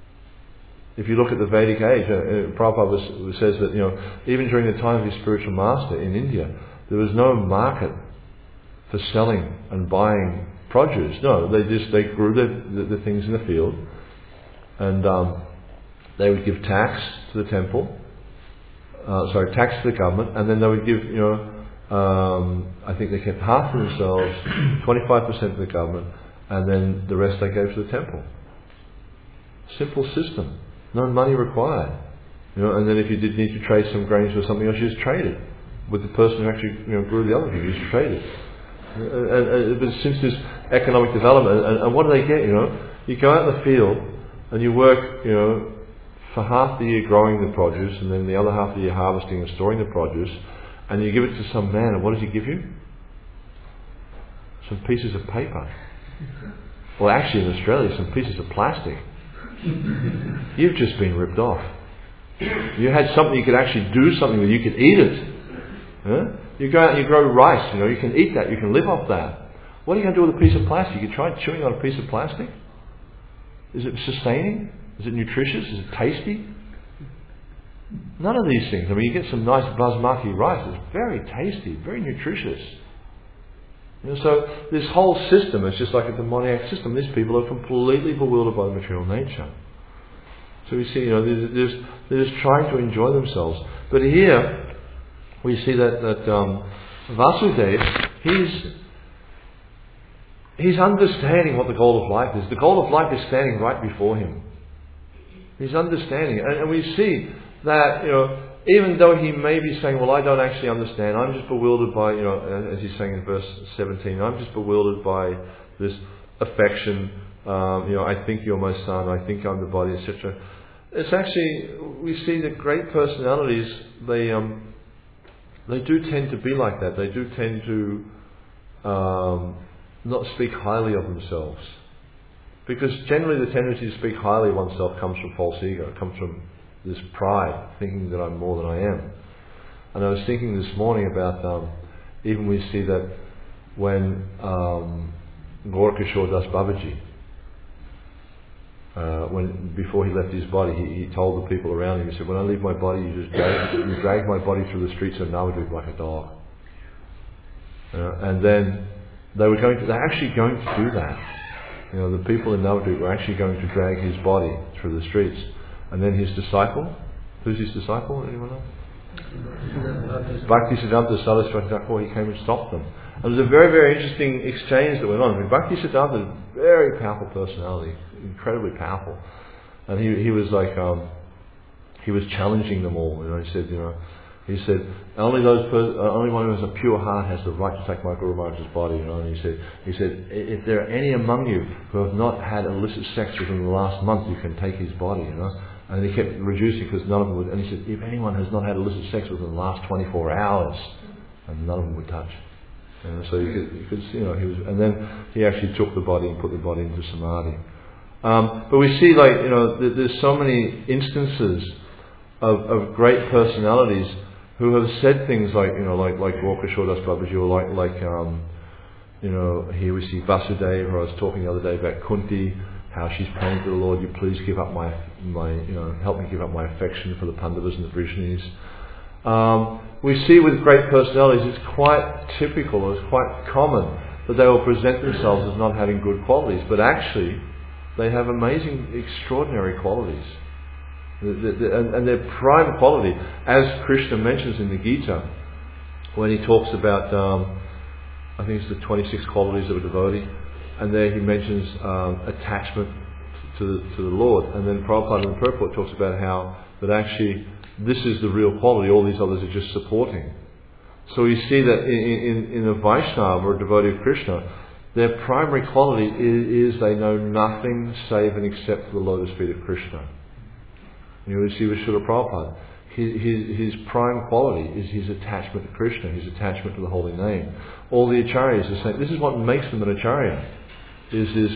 If you look at the Vedic age, uh, Prabhupada was, says that, you know, even during the time of his spiritual master in India, there was no market for selling and buying produce. No, they just they grew the, the, the things in the field, and um, they would give tax to the temple, uh, sorry, tax to the government, and then they would give, you know, um, I think they kept half for themselves, twenty-five percent to the government, and then the rest they gave to the temple. Simple system. No money required. You know, and then if you did need to trade some grains for something else, you just trade it with the person who actually, you know, grew the other thing. You just trade it. And, and, and, but since this economic development, and, and what do they get? You know, you go out in the field and you work, you know, for half the year growing the produce, and then the other half of the year harvesting and storing the produce, and you give it to some man, and what does he give you? Some pieces of paper. Well, actually, in Australia, some pieces of plastic. You've just been ripped off. You had something you could actually do something with. You could eat it. Huh? You go out and you grow rice. You know, you can eat that. You can live off that. What are you going to do with a piece of plastic? You tried chewing on a piece of plastic? Is it sustaining? Is it nutritious? Is it tasty? None of these things. I mean, you get some nice basmati rice. It's very tasty, very nutritious. You know, so this whole system is just like a demoniac system. These people are completely bewildered by the material nature. So we see, you know, they're, they're, just, they're just trying to enjoy themselves. But here, we see that, that um, Vasudeva, he's, he's understanding what the goal of life is. The goal of life is standing right before him. He's understanding it. And, and we see that, you know, even though he may be saying, well, I don't actually understand, I'm just bewildered by, you know, as he's saying in verse seventeen, I'm just bewildered by this affection, um, you know, I think you're my son, I think I'm the body, et cetera. It's actually, we see that great personalities, they um, they do tend to be like that. They do tend to um, not speak highly of themselves. Because generally the tendency to speak highly of oneself comes from false ego, it comes from this pride, thinking that I'm more than I am. And I was thinking this morning about, um, even we see that when um, Gaura-Kishore Das Babaji, uh, when before he left his body, he, he told the people around him, he said, when I leave my body, you just drag, you drag my body through the streets of Navadvip like a dog. Uh, and then they were going to, they're actually going to do that. You know, the people in Navadvip were actually going to drag his body through the streets. And then his disciple, who's his disciple? Anyone know? Bhaktisiddhanta Saraswati Thakur, he came and stopped them. And it was a very, very interesting exchange that went on. I mean, Bhaktisiddhanta is a very powerful personality, incredibly powerful. And he he was like, um, he was challenging them all. You know, he said, you know, he said, only those, pers- uh, only one who has a pure heart has the right to take my Guru Maharaj's body. You know, and he said, he said, if there are any among you who have not had illicit sex within the last month, you can take his body. You know. And he kept reducing because none of them would. And he said, if anyone has not had illicit sex within the last twenty-four hours, and none of them would touch. And so you could, you could see, you know, he was. And then he actually took the body and put the body into samadhi. Um, but we see, like, you know, th- there's so many instances of, of great personalities who have said things like, you know, like like Gaura-Kishore Das Babaji, or like like um, you know, here we see Vasudeva, who I was talking the other day about Kunti. How she's praying to the Lord, you please give up my, my, you know, help me give up my affection for the Pandavas and the Vrishnis. Um, we see with great personalities, it's quite typical, it's quite common that they will present themselves as not having good qualities, but actually they have amazing, extraordinary qualities. The, the, the, and, and their prime quality, as Krishna mentions in the Gita, when he talks about, um, I think it's the twenty-six qualities of a devotee, and there he mentions um, attachment to the, to the Lord. And then Prabhupada in the purport talks about how that actually this is the real quality, all these others are just supporting. So we see that in, in, in a Vaishnava or a devotee of Krishna, their primary quality is, is they know nothing save and except for the lotus feet of Krishna. You know, we see with Srila Prabhupada, his, his, his prime quality is his attachment to Krishna, his attachment to the holy name. All the acharyas are saying, this is what makes them an acharya. Is this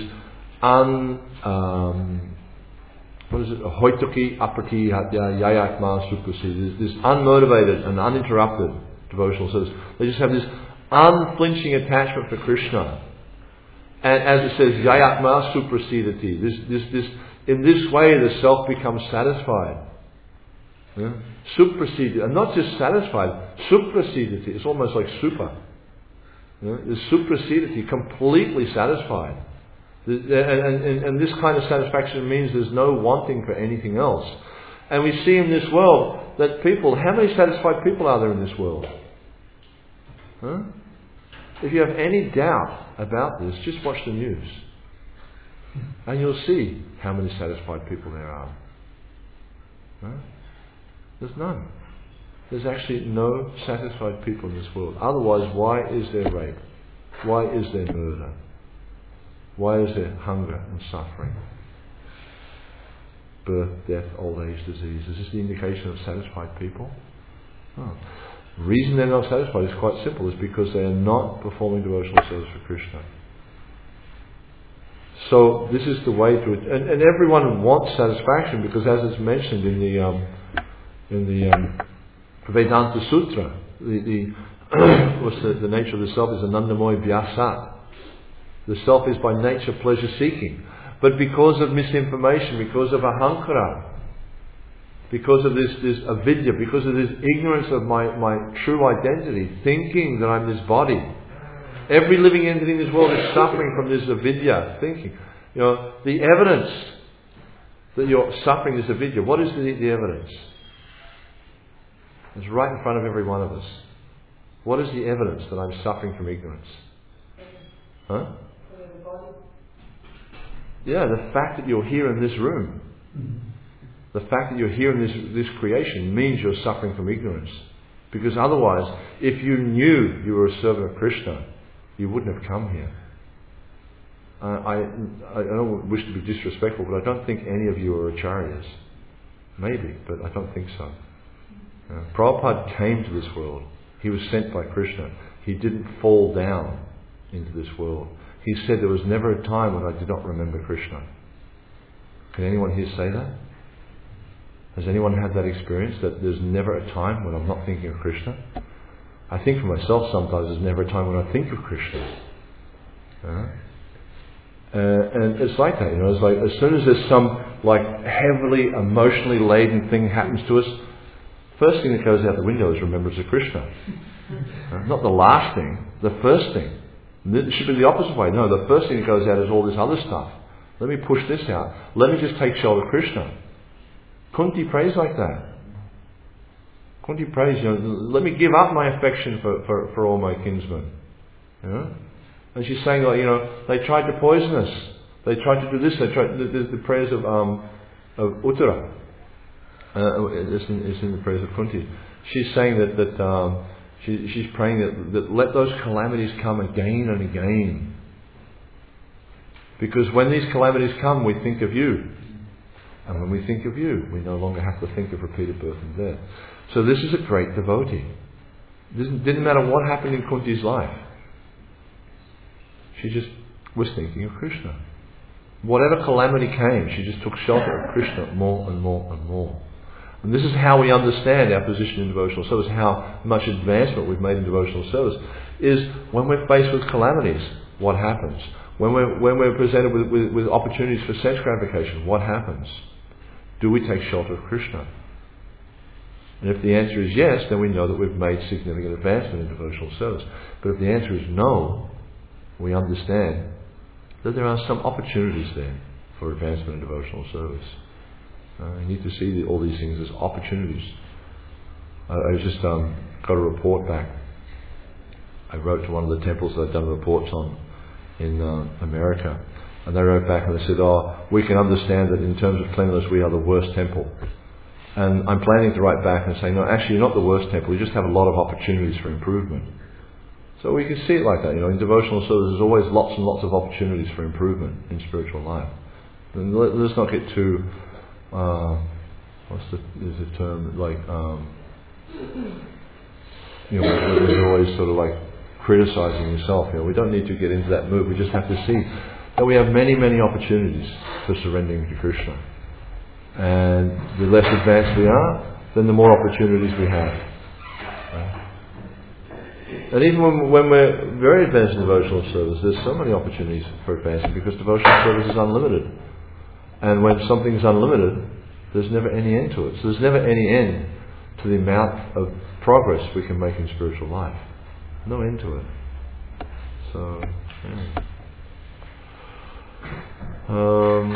un um, what is it? Hoituki apati yayatma suprasi. This unmotivated and uninterrupted devotional service. They just have this unflinching attachment for Krishna. And as it says, yayatma suprasidati. This this this in this way the self becomes satisfied. Yeah? Suprasidati. And not just satisfied, suprasidati. It's almost like super. You know, the suprasidati, completely satisfied. And, and, and this kind of satisfaction means there's no wanting for anything else. And we see in this world that people, how many satisfied people are there in this world? Huh? If you have any doubt about this, just watch the news. And you'll see how many satisfied people there are. Huh? There's none. There's actually no satisfied people in this world. Otherwise, why is there rape? Why is there murder? Why is there hunger and suffering? Birth, death, old age, disease. Is this the indication of satisfied people? No. The reason they're not satisfied is quite simple. It's because they are not performing devotional service for Krishna. So this is the way to it. And, and everyone wants satisfaction because, as it's mentioned in the um, in the um, Vedanta Sutra, the, the what's the, the nature of the self is anandamoy vyasat. The self is by nature pleasure seeking. But because of misinformation, because of ahankara, because of this, this avidya, because of this ignorance of my, my true identity, thinking that I'm this body. Every living entity in this world is suffering from this avidya thinking. You know, the evidence that you're suffering this avidya, what is the, the evidence? It's right in front of every one of us. What is the evidence that I'm suffering from ignorance? Huh? Yeah, the fact that you're here in this room. The fact that you're here in this, this creation means you're suffering from ignorance. Because otherwise, if you knew you were a servant of Krishna, you wouldn't have come here. Uh, I, I don't wish to be disrespectful, but I don't think any of you are acharyas. Maybe, but I don't think so. Uh, Prabhupada came to this world. He was sent by Krishna. He didn't fall down into this world. He said there was never a time when I did not remember Krishna. Can anyone here say that? Has anyone had that experience, that there's never a time when I'm not thinking of Krishna? I think for myself sometimes there's never a time when I think of Krishna. Uh, uh, and it's like that, you know, it's like as soon as there's some like heavily emotionally laden thing happens to us, first thing that goes out the window is remembrance of Krishna. Uh, not the last thing, the first thing. It should be the opposite way. No, the first thing that goes out is all this other stuff. Let me push this out. Let me just take shelter of Krishna. Kunti prays like that. Kunti prays, you know, let me give up my affection for, for, for all my kinsmen. You know? And she's saying, like, you know, they tried to poison us. They tried to do this. They tried. There's the prayers of um, of Uttara. Uh, it's, in, it's in the prayers of Kunti. She's saying that that um, she, she's praying that, that let those calamities come again and again. Because when these calamities come, we think of you. And when we think of you, we no longer have to think of repeated birth and death. So this is a great devotee. It didn't, didn't matter what happened in Kunti's life. She just was thinking of Krishna. Whatever calamity came, she just took shelter of Krishna more and more and more. And this is how we understand our position in devotional service, how much advancement we've made in devotional service, is when we're faced with calamities, what happens? When we're, when we're presented with, with, with opportunities for sense gratification, what happens? Do we take shelter of Krishna? And if the answer is yes, then we know that we've made significant advancement in devotional service. But if the answer is no, we understand that there are some opportunities there for advancement in devotional service. Uh, you need to see the, all these things as opportunities. I, I just um, got a report back. I wrote to one of the temples that I've done reports on in uh, America. And they wrote back and they said, oh, we can understand that in terms of cleanliness we are the worst temple. And I'm planning to write back and say, no, actually you're not the worst temple, you just have a lot of opportunities for improvement. So we can see it like that, you know, in devotional service there's always lots and lots of opportunities for improvement in spiritual life. And let, let's not get too, uh, what's the, is the term, like, um, you know, we're always sort of like criticizing yourself, you know, we don't need to get into that mood, we just have to see that we have many, many opportunities for surrendering to Krishna. And the less advanced we are, then the more opportunities we have. Right? And even when, when we're very advanced in devotional service, there's so many opportunities for advancing because devotional service is unlimited. And when something's unlimited, there's never any end to it. So there's never any end to the amount of progress we can make in spiritual life. No end to it. So, yeah. Um,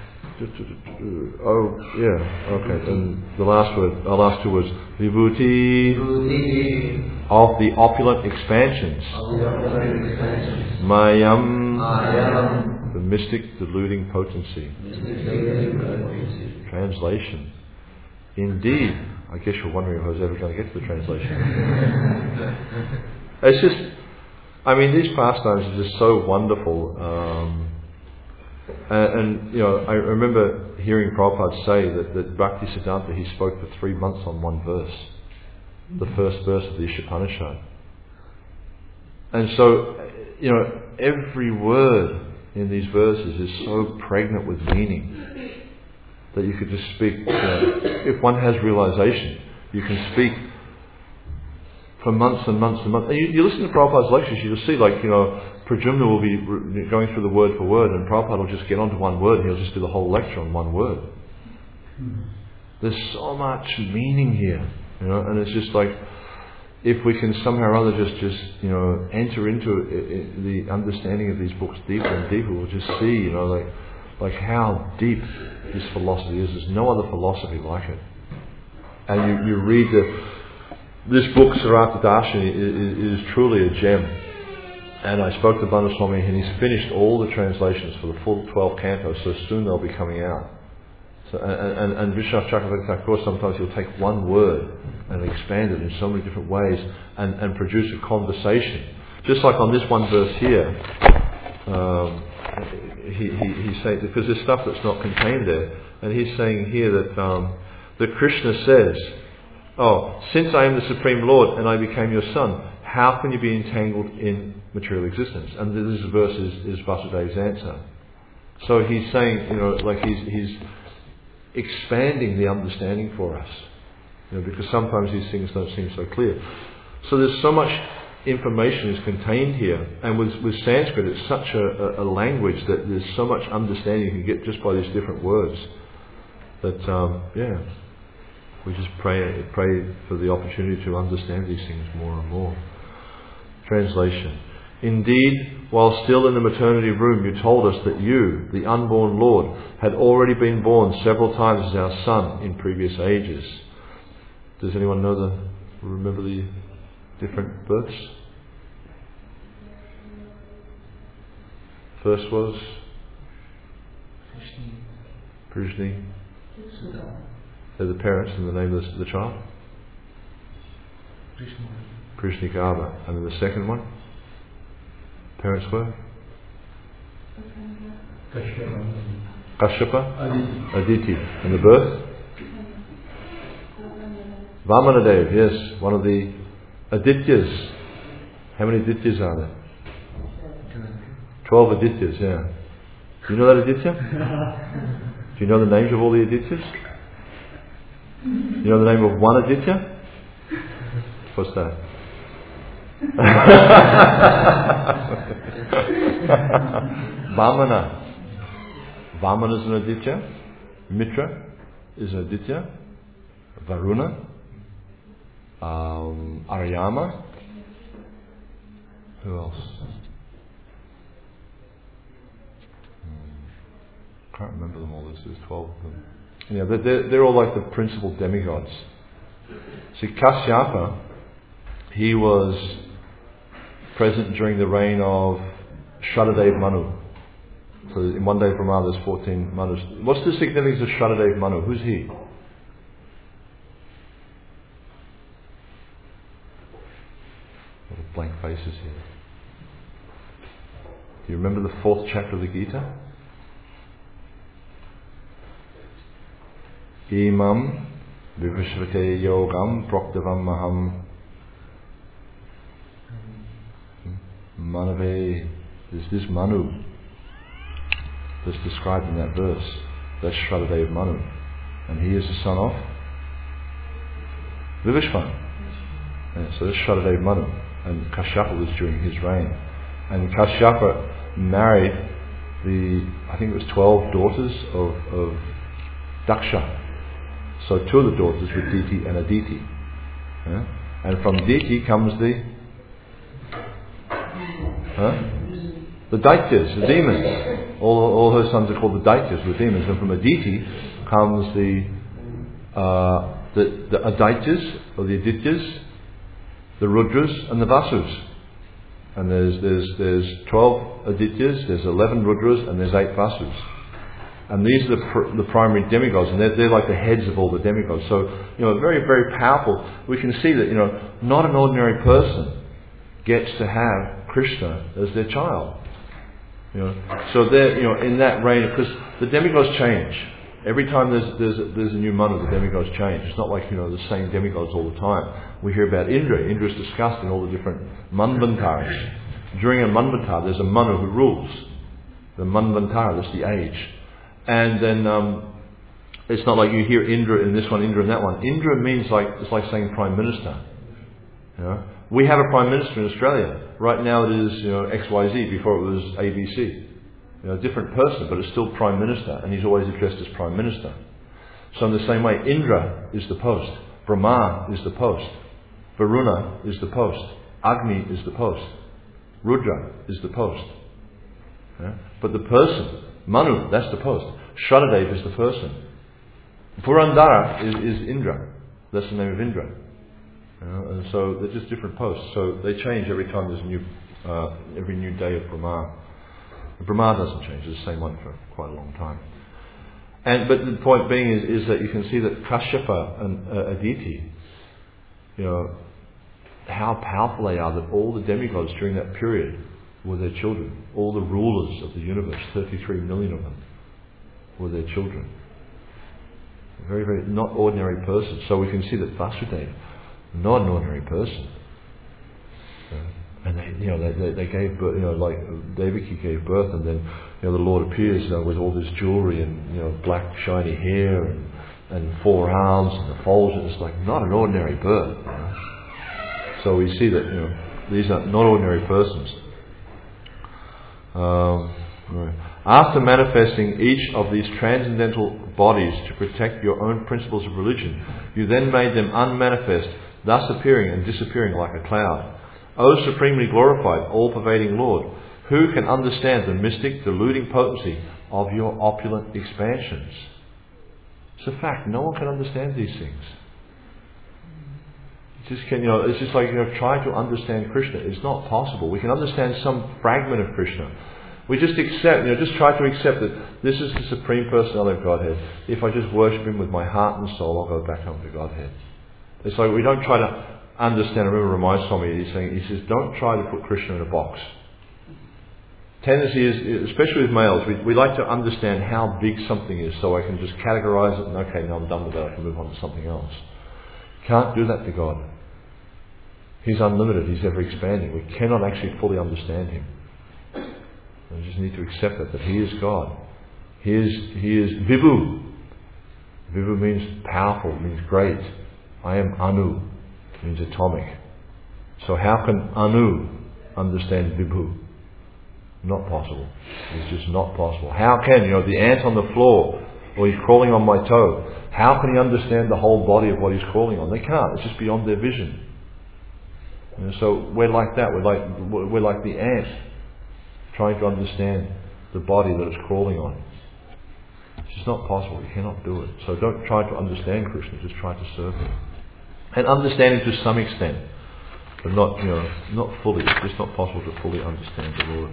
oh, yeah, okay. And the last word, our last two words, vibhuti, Vibhuti of the opulent expansions, of the opulent expansions, mayam, Mayam, the mystic deluding potency. mystic deluding potency. Translation. Indeed, I guess you're wondering if I was ever going to get to the translation. It's just, I mean, these pastimes are just so wonderful. Um, and, and, you know, I remember hearing Prabhupada say that, that Bhakti Siddhanta, he spoke for three months on one verse. The first verse of the Ishopanishad. And so, you know, every word in these verses is so pregnant with meaning that you could just speak, you know, if one has realization, you can speak for months and months and months. And you, you listen to Prabhupada's lectures, you'll see, like, you know, Pradyumna will be re- going through the word for word, and Prabhupada will just get onto one word, and he'll just do the whole lecture on one word. There's so much meaning here, you know, and it's just like, if we can somehow or other just, just you know, enter into it, it, the understanding of these books deeper and deeper, we'll just see, you know, like, like how deep this philosophy is. There's no other philosophy like it. And you, you read the, this book, Sarata Darshini, is, is truly a gem. And I spoke to Bhanu Swami, and he's finished all the translations for the full twelve cantos, so soon they'll be coming out. So, and, and, and Vishwanath Chakravarti Thakur, sometimes he'll take one word and expand it in so many different ways and, and produce a conversation. Just like on this one verse here, um, he, he, he's saying, because there's stuff that's not contained there, and he's saying here that, um, that Krishna says, oh, since I am the Supreme Lord and I became your son, how can you be entangled in material existence? And this verse is, is Vasudev's answer. So he's saying, you know, like he's, he's expanding the understanding for us, you know, because sometimes these things don't seem so clear. So there's so much information is contained here, and with, with Sanskrit it's such a, a, a language that there's so much understanding you can get just by these different words that, um, yeah, we just pray pray for the opportunity to understand these things more and more. Translation. Indeed, while still in the maternity room, you told us that you, the unborn Lord, had already been born several times as our son in previous ages. Does anyone know the, remember the different births? First was Prishni. They're the parents and the name of the, the child. Prishnikava. And then the second one? Parents were? Kashyapa? Aditi. And the birth? Vamanadev, yes, one of the Adityas. How many Adityas are there? Twelve Adityas, yeah. Do you know that Aditya? Do you know the names of all the Adityas? Do you know the name of one Aditya? What's that? Vamana. Vamana is an Aditya. Mitra is an Aditya. Varuna. Um, Aryama. Who else? Hmm. Can't remember them all. There's twelve of them. Yeah, but they're, they're all like the principal demigods. See, Kasyapa, he was present during the reign of Shraddhadev Manu. So in one day Brahma there's fourteen Manus. What's the significance of Shraddhadev Manu? Who's he? Little blank faces here. Do you remember the fourth chapter of the Gita? Imam Vivishvate Yogam Proktavam Maham Manave. There's this Manu that's described in that verse. That's Shraddhadev Manu. And he is the son of Vivishvan. Yeah, so that's Shraddhadev Manu. And Kashyapa was during his reign. And Kashyapa married the, I think it was twelve daughters of, of Daksha. So two of the daughters were Diti and Aditi. Yeah? And from Diti comes the huh? the Daityas, the demons. All, all her sons are called the Daityas, the demons. And from Aditi comes the uh, the, the Adaityas, or the Adityas, the Rudras and the Vasus. And there's there's there's twelve Adityas, there's eleven Rudras, and there's eight Vasus. And these are the, pr- the primary demigods, and they're, they're like the heads of all the demigods. So, you know, very, very powerful. We can see that, you know, not an ordinary person gets to have Krishna as their child. You know, so they're, you know, in that reign, because the demigods change. Every time there's there's a, there's a new Manu, the demigods change. It's not like, you know, the same demigods all the time. We hear about Indra. Indra is discussed in all the different Manvantaras. During a Manvantara, there's a Manu who rules. The Manvantara, that's the age. And then um, it's not like you hear Indra in this one, Indra in that one. Indra means like, it's like saying Prime Minister. You know? we have a Prime Minister in Australia. Right now it is, you know, X Y Z, before it was A B C. You know, a different person, but it's still Prime Minister, and he's always addressed as Prime Minister. So in the same way, Indra is the post, Brahma is the post, Varuna is the post, Agni is the post, Rudra is the post. Yeah? But the person, Manu, that's the post. Shraddhadev is the person. Purandara is, is Indra. That's the name of Indra. You know, and so they're just different posts. So they change every time there's a new, uh, every new day of Brahma. Brahma doesn't change; it's the same one for quite a long time. And but the point being is, is that you can see that Kashyapa and uh, Aditi, you know, how powerful they are. That all the demigods during that period were their children. All the rulers of the universe, thirty-three million of them, were their children. Very, very not ordinary person. So we can see that Vasudeva, not an ordinary person. Uh, and they, you know, they, they, they gave birth, you know, like Devaki gave birth, and then, you know, the Lord appears, you know, with all this jewelry and, you know, black shiny hair and, and four arms and the folds, and it's like not an ordinary birth. You know? So we see that, you know, these are not ordinary persons. Um, right. After manifesting each of these transcendental bodies to protect your own principles of religion, you then made them unmanifest, thus appearing and disappearing like a cloud. O supremely glorified, all-pervading Lord, who can understand the mystic, deluding potency of your opulent expansions? It's a fact. No one can understand these things. It just can, you know, it's just like, you know, try to understand Krishna. It's not possible. We can understand some fragment of Krishna. We just accept, you know, just try to accept that this is the Supreme Personality of Godhead. If I just worship Him with my heart and soul, I'll go back home to Godhead. It's like we don't try to understand. I remember Ramai Swami, he's saying, he says, don't try to put Krishna in a box. Tendency is, especially with males, we, we like to understand how big something is so I can just categorize it and okay, now I'm done with that, I can move on to something else. Can't do that to God. He's unlimited, He's ever expanding. We cannot actually fully understand Him. We just need to accept that, that He is God. He is, he is Vibhu. Vibhu means powerful, means great. I am Anu, means atomic. So how can Anu understand Vibhu? Not possible. It's just not possible. How can, you know, the ant on the floor, or he's crawling on my toe, how can he understand the whole body of what he's crawling on? They can't. It's just beyond their vision. You know, so we're like that. We're like we're like the ant, trying to understand the body that it's crawling on. It's just not possible. You cannot do it. So don't try to understand Krishna. Just try to serve Him, and understand Him to some extent, but not, you know, not fully. It's just not possible to fully understand the Lord.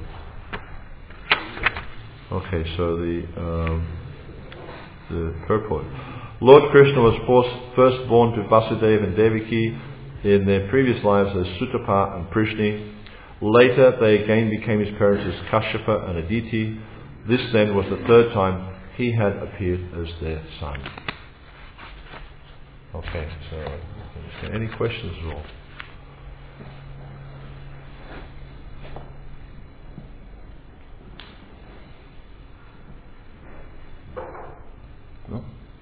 Okay, so the um, the purport. Lord Krishna was first born to Vasudeva and Devaki in their previous lives as Sutapa and Prishni. Later they again became his parents as Kashyapa and Aditi. This then was the third time he had appeared as their son. Okay, so any questions at all? No?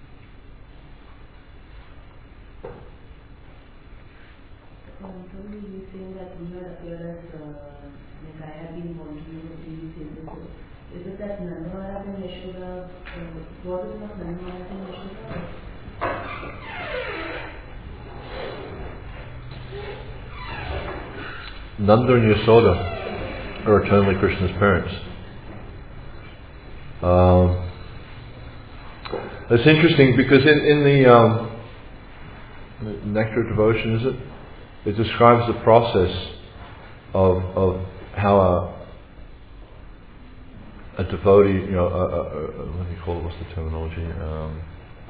Um, probably you saying that we had appeared as uh, like I have been born to you the previous episode. Is it that Nanda and Yashoda, uh, what is not Nanda and Yashoda? Nanda and Yasoda are eternally Krishna's parents. Um, it's interesting because in, in the um, Nectar of Devotion, is it? It describes the process of of how a, a devotee, you know, a, a, a, what do you call it? What's the terminology? Um,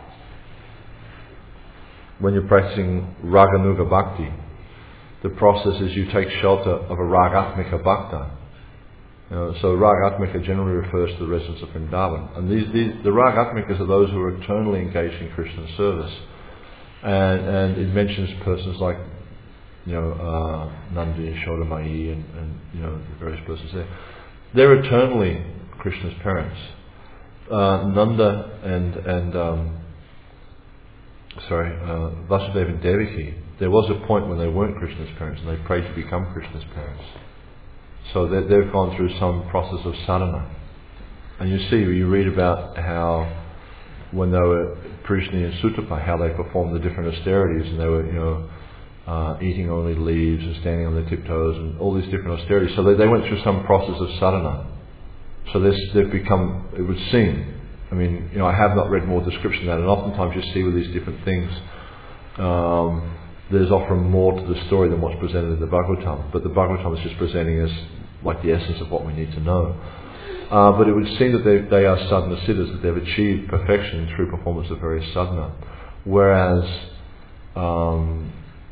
when you're practicing Raganuga Bhakti, the process is you take shelter of a Ragatmika Bhakta. You know, so Ragatmika generally refers to the residents of Vrindavan. And these, these, the Ragatmikas are those who are eternally engaged in Krishna's service. And, and it mentions persons like, you know, uh, Nandi, Yashoda Mai, and, and, you know, the various persons there. They're eternally Krishna's parents. Uh, Nanda and, and um, sorry, uh, Vasudeva and Devaki, there was a point when they weren't Krishna's parents and they prayed to become Krishna's parents. So they, they've gone through some process of sadhana. And you see, you read about how when they were Prishni and Sutapa, how they performed the different austerities, and they were, you know, uh, eating only leaves and standing on their tiptoes and all these different austerities. So they, they went through some process of sadhana. So they've become, it would seem, I mean, you know, I have not read more description than that, and oftentimes you see with these different things, um, there's often more to the story than what's presented in the Bhagavatam. But the Bhagavatam is just presenting us like the essence of what we need to know. Uh, but it would seem that they, they are sadhana siddhas, that they've achieved perfection through performance of various sadhana. Whereas um,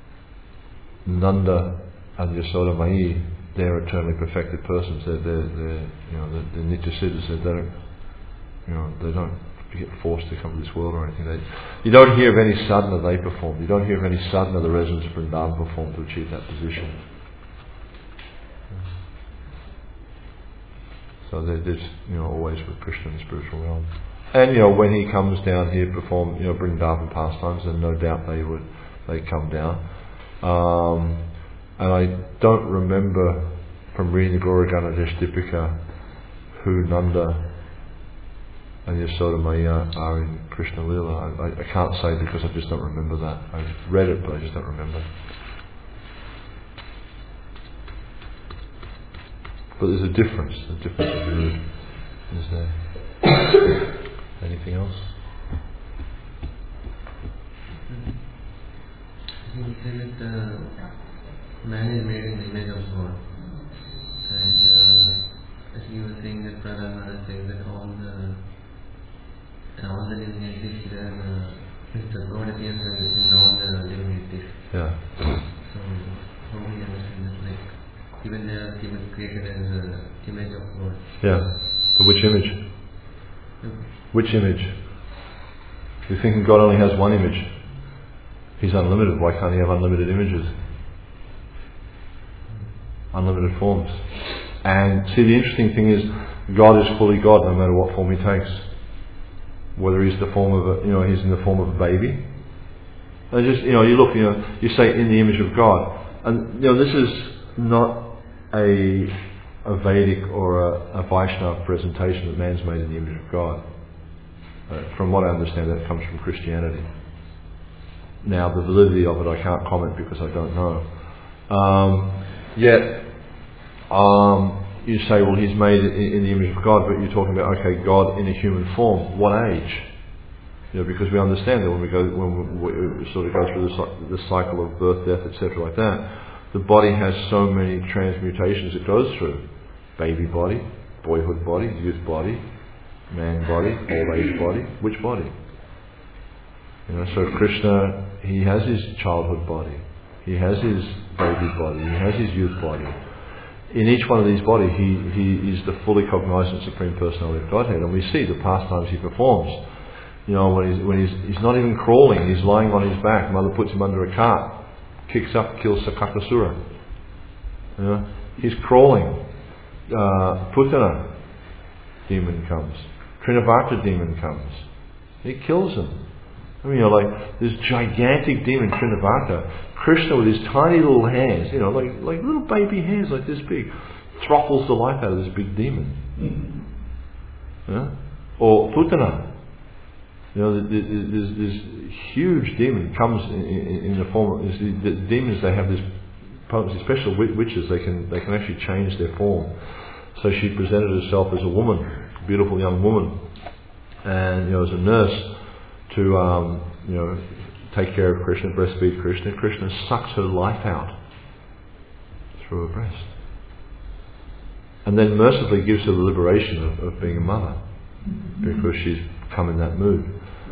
Nanda and Yasoda Mai, they're eternally perfected persons. They're, they're, they're you know, they're, they're nitya siddhas. They don't, you know, they don't get forced to come to this world or anything. They, you don't hear of any sadhana they performed. You don't hear of any sadhana the residents of Vrindavan performed to achieve that position. So they're just, you know, always with Krishna in the spiritual realm. And, you know, when he comes down here to perform, you know, Vrindavan pastimes, then no doubt they would, they come down. Um, and I don't remember from reading the Gauragana Dashdipika who Nanda and Yasoda Maya are in Krishna Lila. I, I, I can't say because I just don't remember that. I've read it, but I just don't remember. But there's a difference, a difference of mood, is there? Anything else? He said that uh, man is made in the image of God. And uh, as you were saying that Prahlada says that all the and all the living entities are uh, Mister God appears in all the living entities. Yeah. So how do we understand that? Like even they are created as an image of God. Yeah. But which image? Okay. Which image? You're thinking God only has one image. He's unlimited. Why can't he have unlimited images? Unlimited forms. And see, the interesting thing is, God is fully God no matter what form he takes. Whether he's the form of a, you know, he's in the form of a baby. And just, you know, you look, you know, you say in the image of God. And, you know, this is not a, a Vedic or a, a Vaishnava presentation that man's made in the image of God. Uh, from what I understand, that comes from Christianity. Now, the validity of it I can't comment because I don't know. Um, yet, um, you say, well, he's made in, in the image of God, but you're talking about, okay, God in a human form. What age? You know, because we understand that when we go, when we, we sort of go through the, the cycle of birth, death, et cetera, like that, the body has so many transmutations it goes through. Baby body, boyhood body, youth body, man body, old age body. Which body? You know, so Krishna, he has his childhood body, he has his baby body, he has his youth body. In each one of these bodies, he, he is the fully cognizant Supreme Personality of Godhead, and we see the pastimes he performs. You know, when he's when he's he's not even crawling, he's lying on his back. Mother puts him under a cart, kicks up, kills Sakakasura. You know, he's crawling. Uh, Putana demon comes. Trinavarta demon comes. He kills him. I mean, you know, like this gigantic demon, Trinavarta, Krishna with his tiny little hands, you know, like like little baby hands like this big, throttles the life out of this big demon. Yeah? Or Putana, you know, this, this, this huge demon comes in, in, in the form of the, the demons. They have this potency, especially witches. They can they can actually change their form. So she presented herself as a woman, a beautiful young woman, and you know, as a nurse, to um, you know, take care of Krishna, breastfeed Krishna. Krishna sucks her life out through her breast, and then mercifully gives her the liberation of, of being a mother, because she's come in that mood.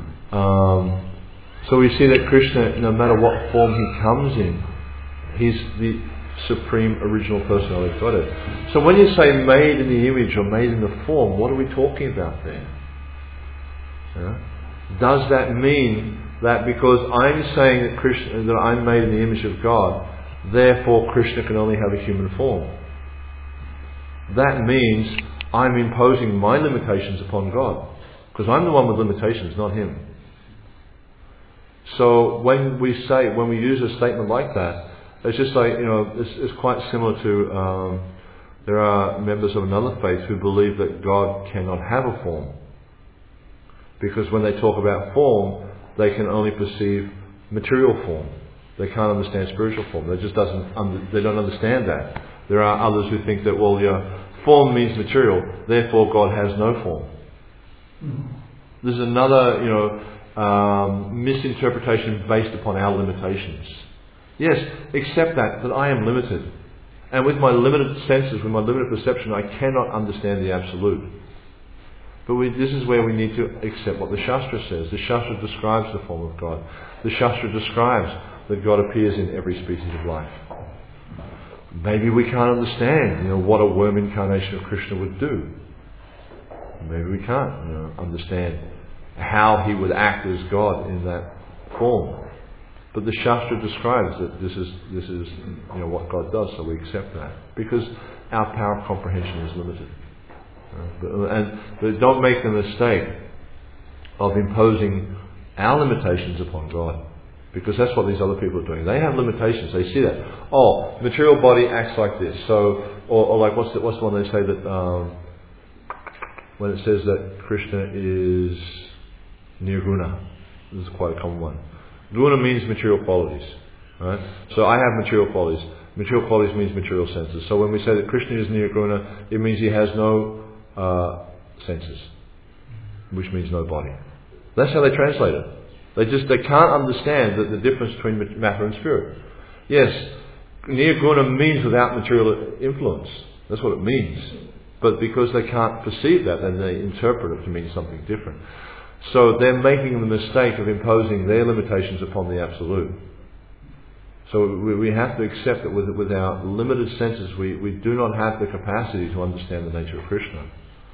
Um, so we see that Krishna, no matter what form he comes in, he's the supreme original personality of Godhead. So when you say made in the image or made in the form, what are we talking about there? Yeah? Does that mean that because I'm saying that Krishna, that I'm made in the image of God, therefore Krishna can only have a human form? That means I'm imposing my limitations upon God, because I'm the one with limitations, not him. So when we say, when we use a statement like that, it's just like, you know, it's, it's quite similar to, um, there are members of another faith who believe that God cannot have a form. Because when they talk about form, they can only perceive material form. They can't understand spiritual form. They just doesn't, under, they don't understand that. There are others who think that, well, yeah, form means material, therefore God has no form. Mm-hmm. This is another, you know, um, misinterpretation based upon our limitations. Yes, accept that, that I am limited. And with my limited senses, with my limited perception, I cannot understand the absolute. But we, this is where we need to accept what the Shastra says. The Shastra describes the form of God. The Shastra describes that God appears in every species of life. Maybe we can't understand, you know, what a worm incarnation of Krishna would do. Maybe we can't, you know, understand how he would act as God in that form. But the Shastra describes that this is this is you know what God does, so we accept that because our power of comprehension is limited. Uh, but, and but don't make the mistake of imposing our limitations upon God, because that's what these other people are doing. They have limitations. They see that. Oh, material body acts like this. So, or, or like what's the, what's the one they say that um, when it says that Krishna is nirguna. This is quite a common one. Guna means material qualities, right? So I have material qualities. Material qualities means material senses. So when we say that Krishna is nirguna, it means he has no uh, senses, which means no body. That's how they translate it. They just they can't understand that the difference between matter and spirit. Yes, nirguna means without material influence. That's what it means. But because they can't perceive that, then they interpret it to mean something different. So they're making the mistake of imposing their limitations upon the Absolute. So we, we have to accept that with, with our limited senses, we, we do not have the capacity to understand the nature of Krishna.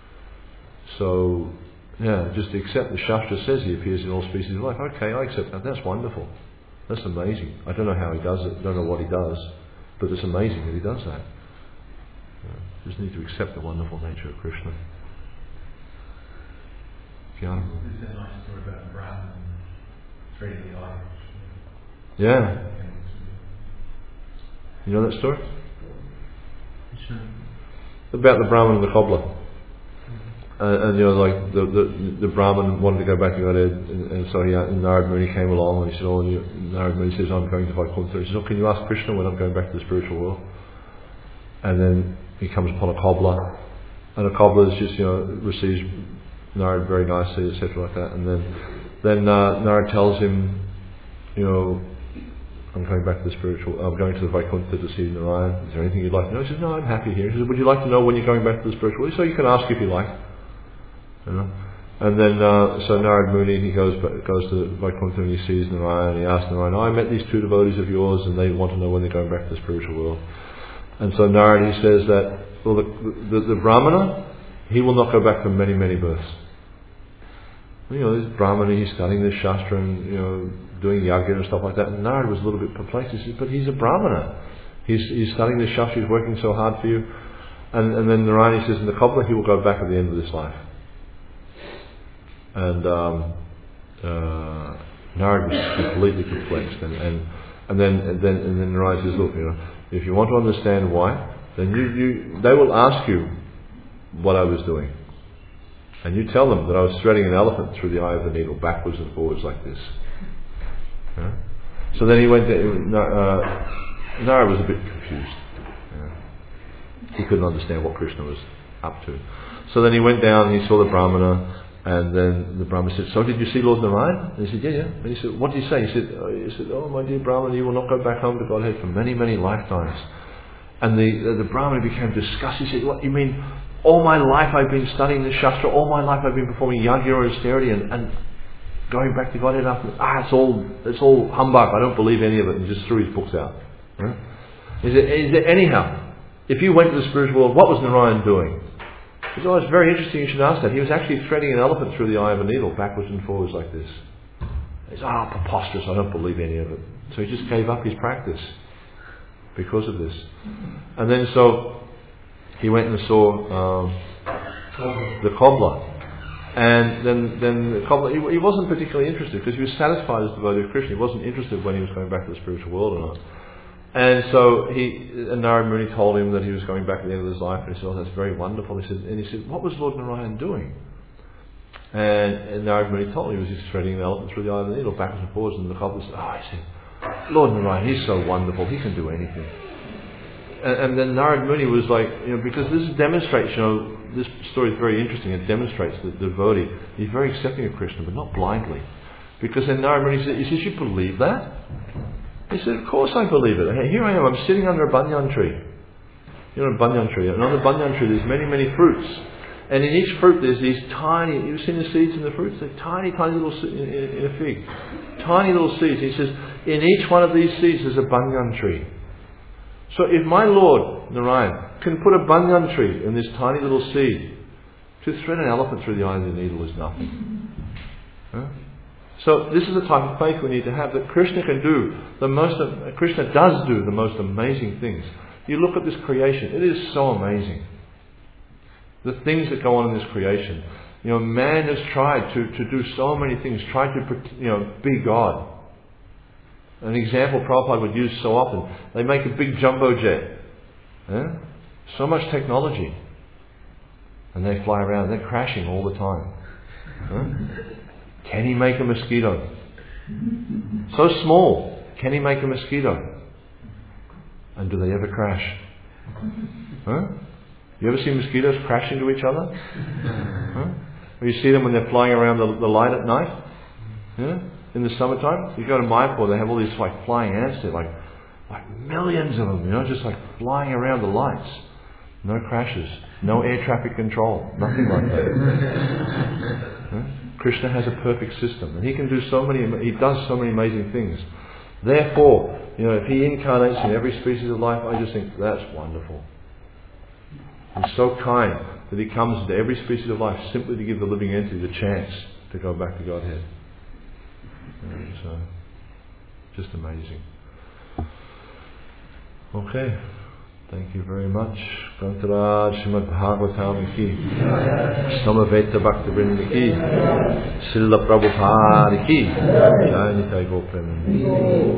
So, yeah, just accept the Shastra says he appears in all species of life. Okay, I accept that. That's wonderful. That's amazing. I don't know how he does it. I don't know what he does. But it's amazing that he does that. Yeah, just need to accept the wonderful nature of Krishna. Yeah. This is a nice story about Brahman trading the eye. Yeah. You know that story? Sure. About the Brahman and the cobbler. Uh, and you know, like the, the the Brahman wanted to go back to Godhead, and, and so he, and Narad Muni came along and he said, "Oh," and Narad Muni says, "I'm going to Vaikuntha." He says, "Oh, can you ask Krishna when I'm going back to the spiritual world?" And then he comes upon a cobbler, and a cobbler is just you know receives Narad very nicely, et cetera, like that. And then then uh, Narad tells him, you know, I'm going back to the spiritual, I'm going to the Vaikuntha to see Narayan. Is there anything you'd like to know? He says, no, I'm happy here. He says, would you like to know when you're going back to the spiritual world? So you can ask if you like. You know? And then, uh, so Narad Muni, he goes goes to Vaikuntha and he sees Narayan, and he asks Narayan, oh, I met these two devotees of yours and they want to know when they're going back to the spiritual world. And so Narad, he says that, well, the, the, the Brahmana, he will not go back for many, many births. You know, this Brahmana, he's studying this Shastra and, you know, doing yagya and stuff like that. And Narad was a little bit perplexed. He said, but he's a Brahmana. He's, he's studying this Shastra, he's working so hard for you. And, and then Narayana says, in the cobbler, he will go back at the end of this life. And um, uh, Narad was completely perplexed. And, and, and then and then and then Narayana says, look, you know, if you want to understand why, then you, you they will ask you what I was doing. And you tell them that I was threading an elephant through the eye of the needle, backwards and forwards like this. Yeah? So then he went to, uh, Narad was a bit confused. Yeah? He couldn't understand what Krishna was up to. So then he went down and he saw the Brahmana, and then the Brahmana said, so did you see Lord Narayan? And he said, yeah, yeah. And he said, what did he say? He said, oh, he said, oh my dear Brahmana, you will not go back home to Godhead for many, many lifetimes. And the, the Brahmana became disgusted. He said, what, you mean all my life I've been studying the Shastra, all my life I've been performing yagya or austerity and, and going back to Godhead after, ah, it's all, it's all humbug, I don't believe any of it, and just threw his books out. Right? He said, is there, anyhow, if you went to the spiritual world, what was Narayan doing? He said, oh, it's very interesting you should ask that. He was actually threading an elephant through the eye of a needle, backwards and forwards like this. He said, ah, oh, preposterous, I don't believe any of it. So he just gave up his practice because of this. And then so he went and saw um, the cobbler. And then, then the couple, he, he wasn't particularly interested because he was satisfied as a devotee of Krishna. He wasn't interested when he was going back to the spiritual world or not. And so he, and Narad Muni told him that he was going back at the end of his life, and he said, "Oh, that's very wonderful." He said, and he said, "What was Lord Narayan doing?" And, and Narad Muni told him he was just threading an elephant through the eye of the needle, backwards and forwards. And the couple said, "Oh," he said, "Lord Narayan, he's so wonderful. He can do anything." And, and then Narad Muni was like, you know, because this demonstrates, you know, this story is very interesting. It demonstrates that the devotee, he's very accepting of Krishna, but not blindly. Because then Narad Muni said, he says, "You believe that?" He said, "Of course I believe it. Here I am, I'm sitting under a banyan tree." You know, a banyan tree. And on the banyan tree there's many, many fruits. And in each fruit there's these tiny, you've seen the seeds in the fruits? They're tiny, tiny little seeds in, in a fig. Tiny little seeds. He says, in each one of these seeds there's a banyan tree. So if my Lord, Narayan, can put a banyan tree in this tiny little seed, to thread an elephant through the eye of the needle is nothing. Huh? So this is the type of faith we need to have, that Krishna can do the most, uh, Krishna does do the most amazing things. You look at this creation, it is so amazing. The things that go on in this creation. You know, man has tried to, to do so many things, tried to, you know, be God. An example Prabhupada would use so often, they make a big jumbo jet. Eh? So much technology. And they fly around, they're crashing all the time. Eh? Can he make a mosquito? So small, can he make a mosquito? And do they ever crash? Huh? You ever see mosquitoes crash into each other? Huh? Or you see them when they're flying around the, the light at night? Yeah? In the summertime, you go to Mayapur, they have all these like flying ants there, like like millions of them, you know, just like flying around the lights. No crashes, no air traffic control, nothing like that. Huh? Krishna has a perfect system, and he can do so many, he does so many amazing things. Therefore, you know, if he incarnates in every species of life, I just think that's wonderful. He's so kind that he comes into every species of life simply to give the living entity the chance to go back to Godhead. And so, just amazing. Okay, thank you very much. Kantaraj Srimad Bhagavatam ki, Samaveta Bhakta Vrinda ki, Srila Prabhupada ki, Jai Nitai Gopram.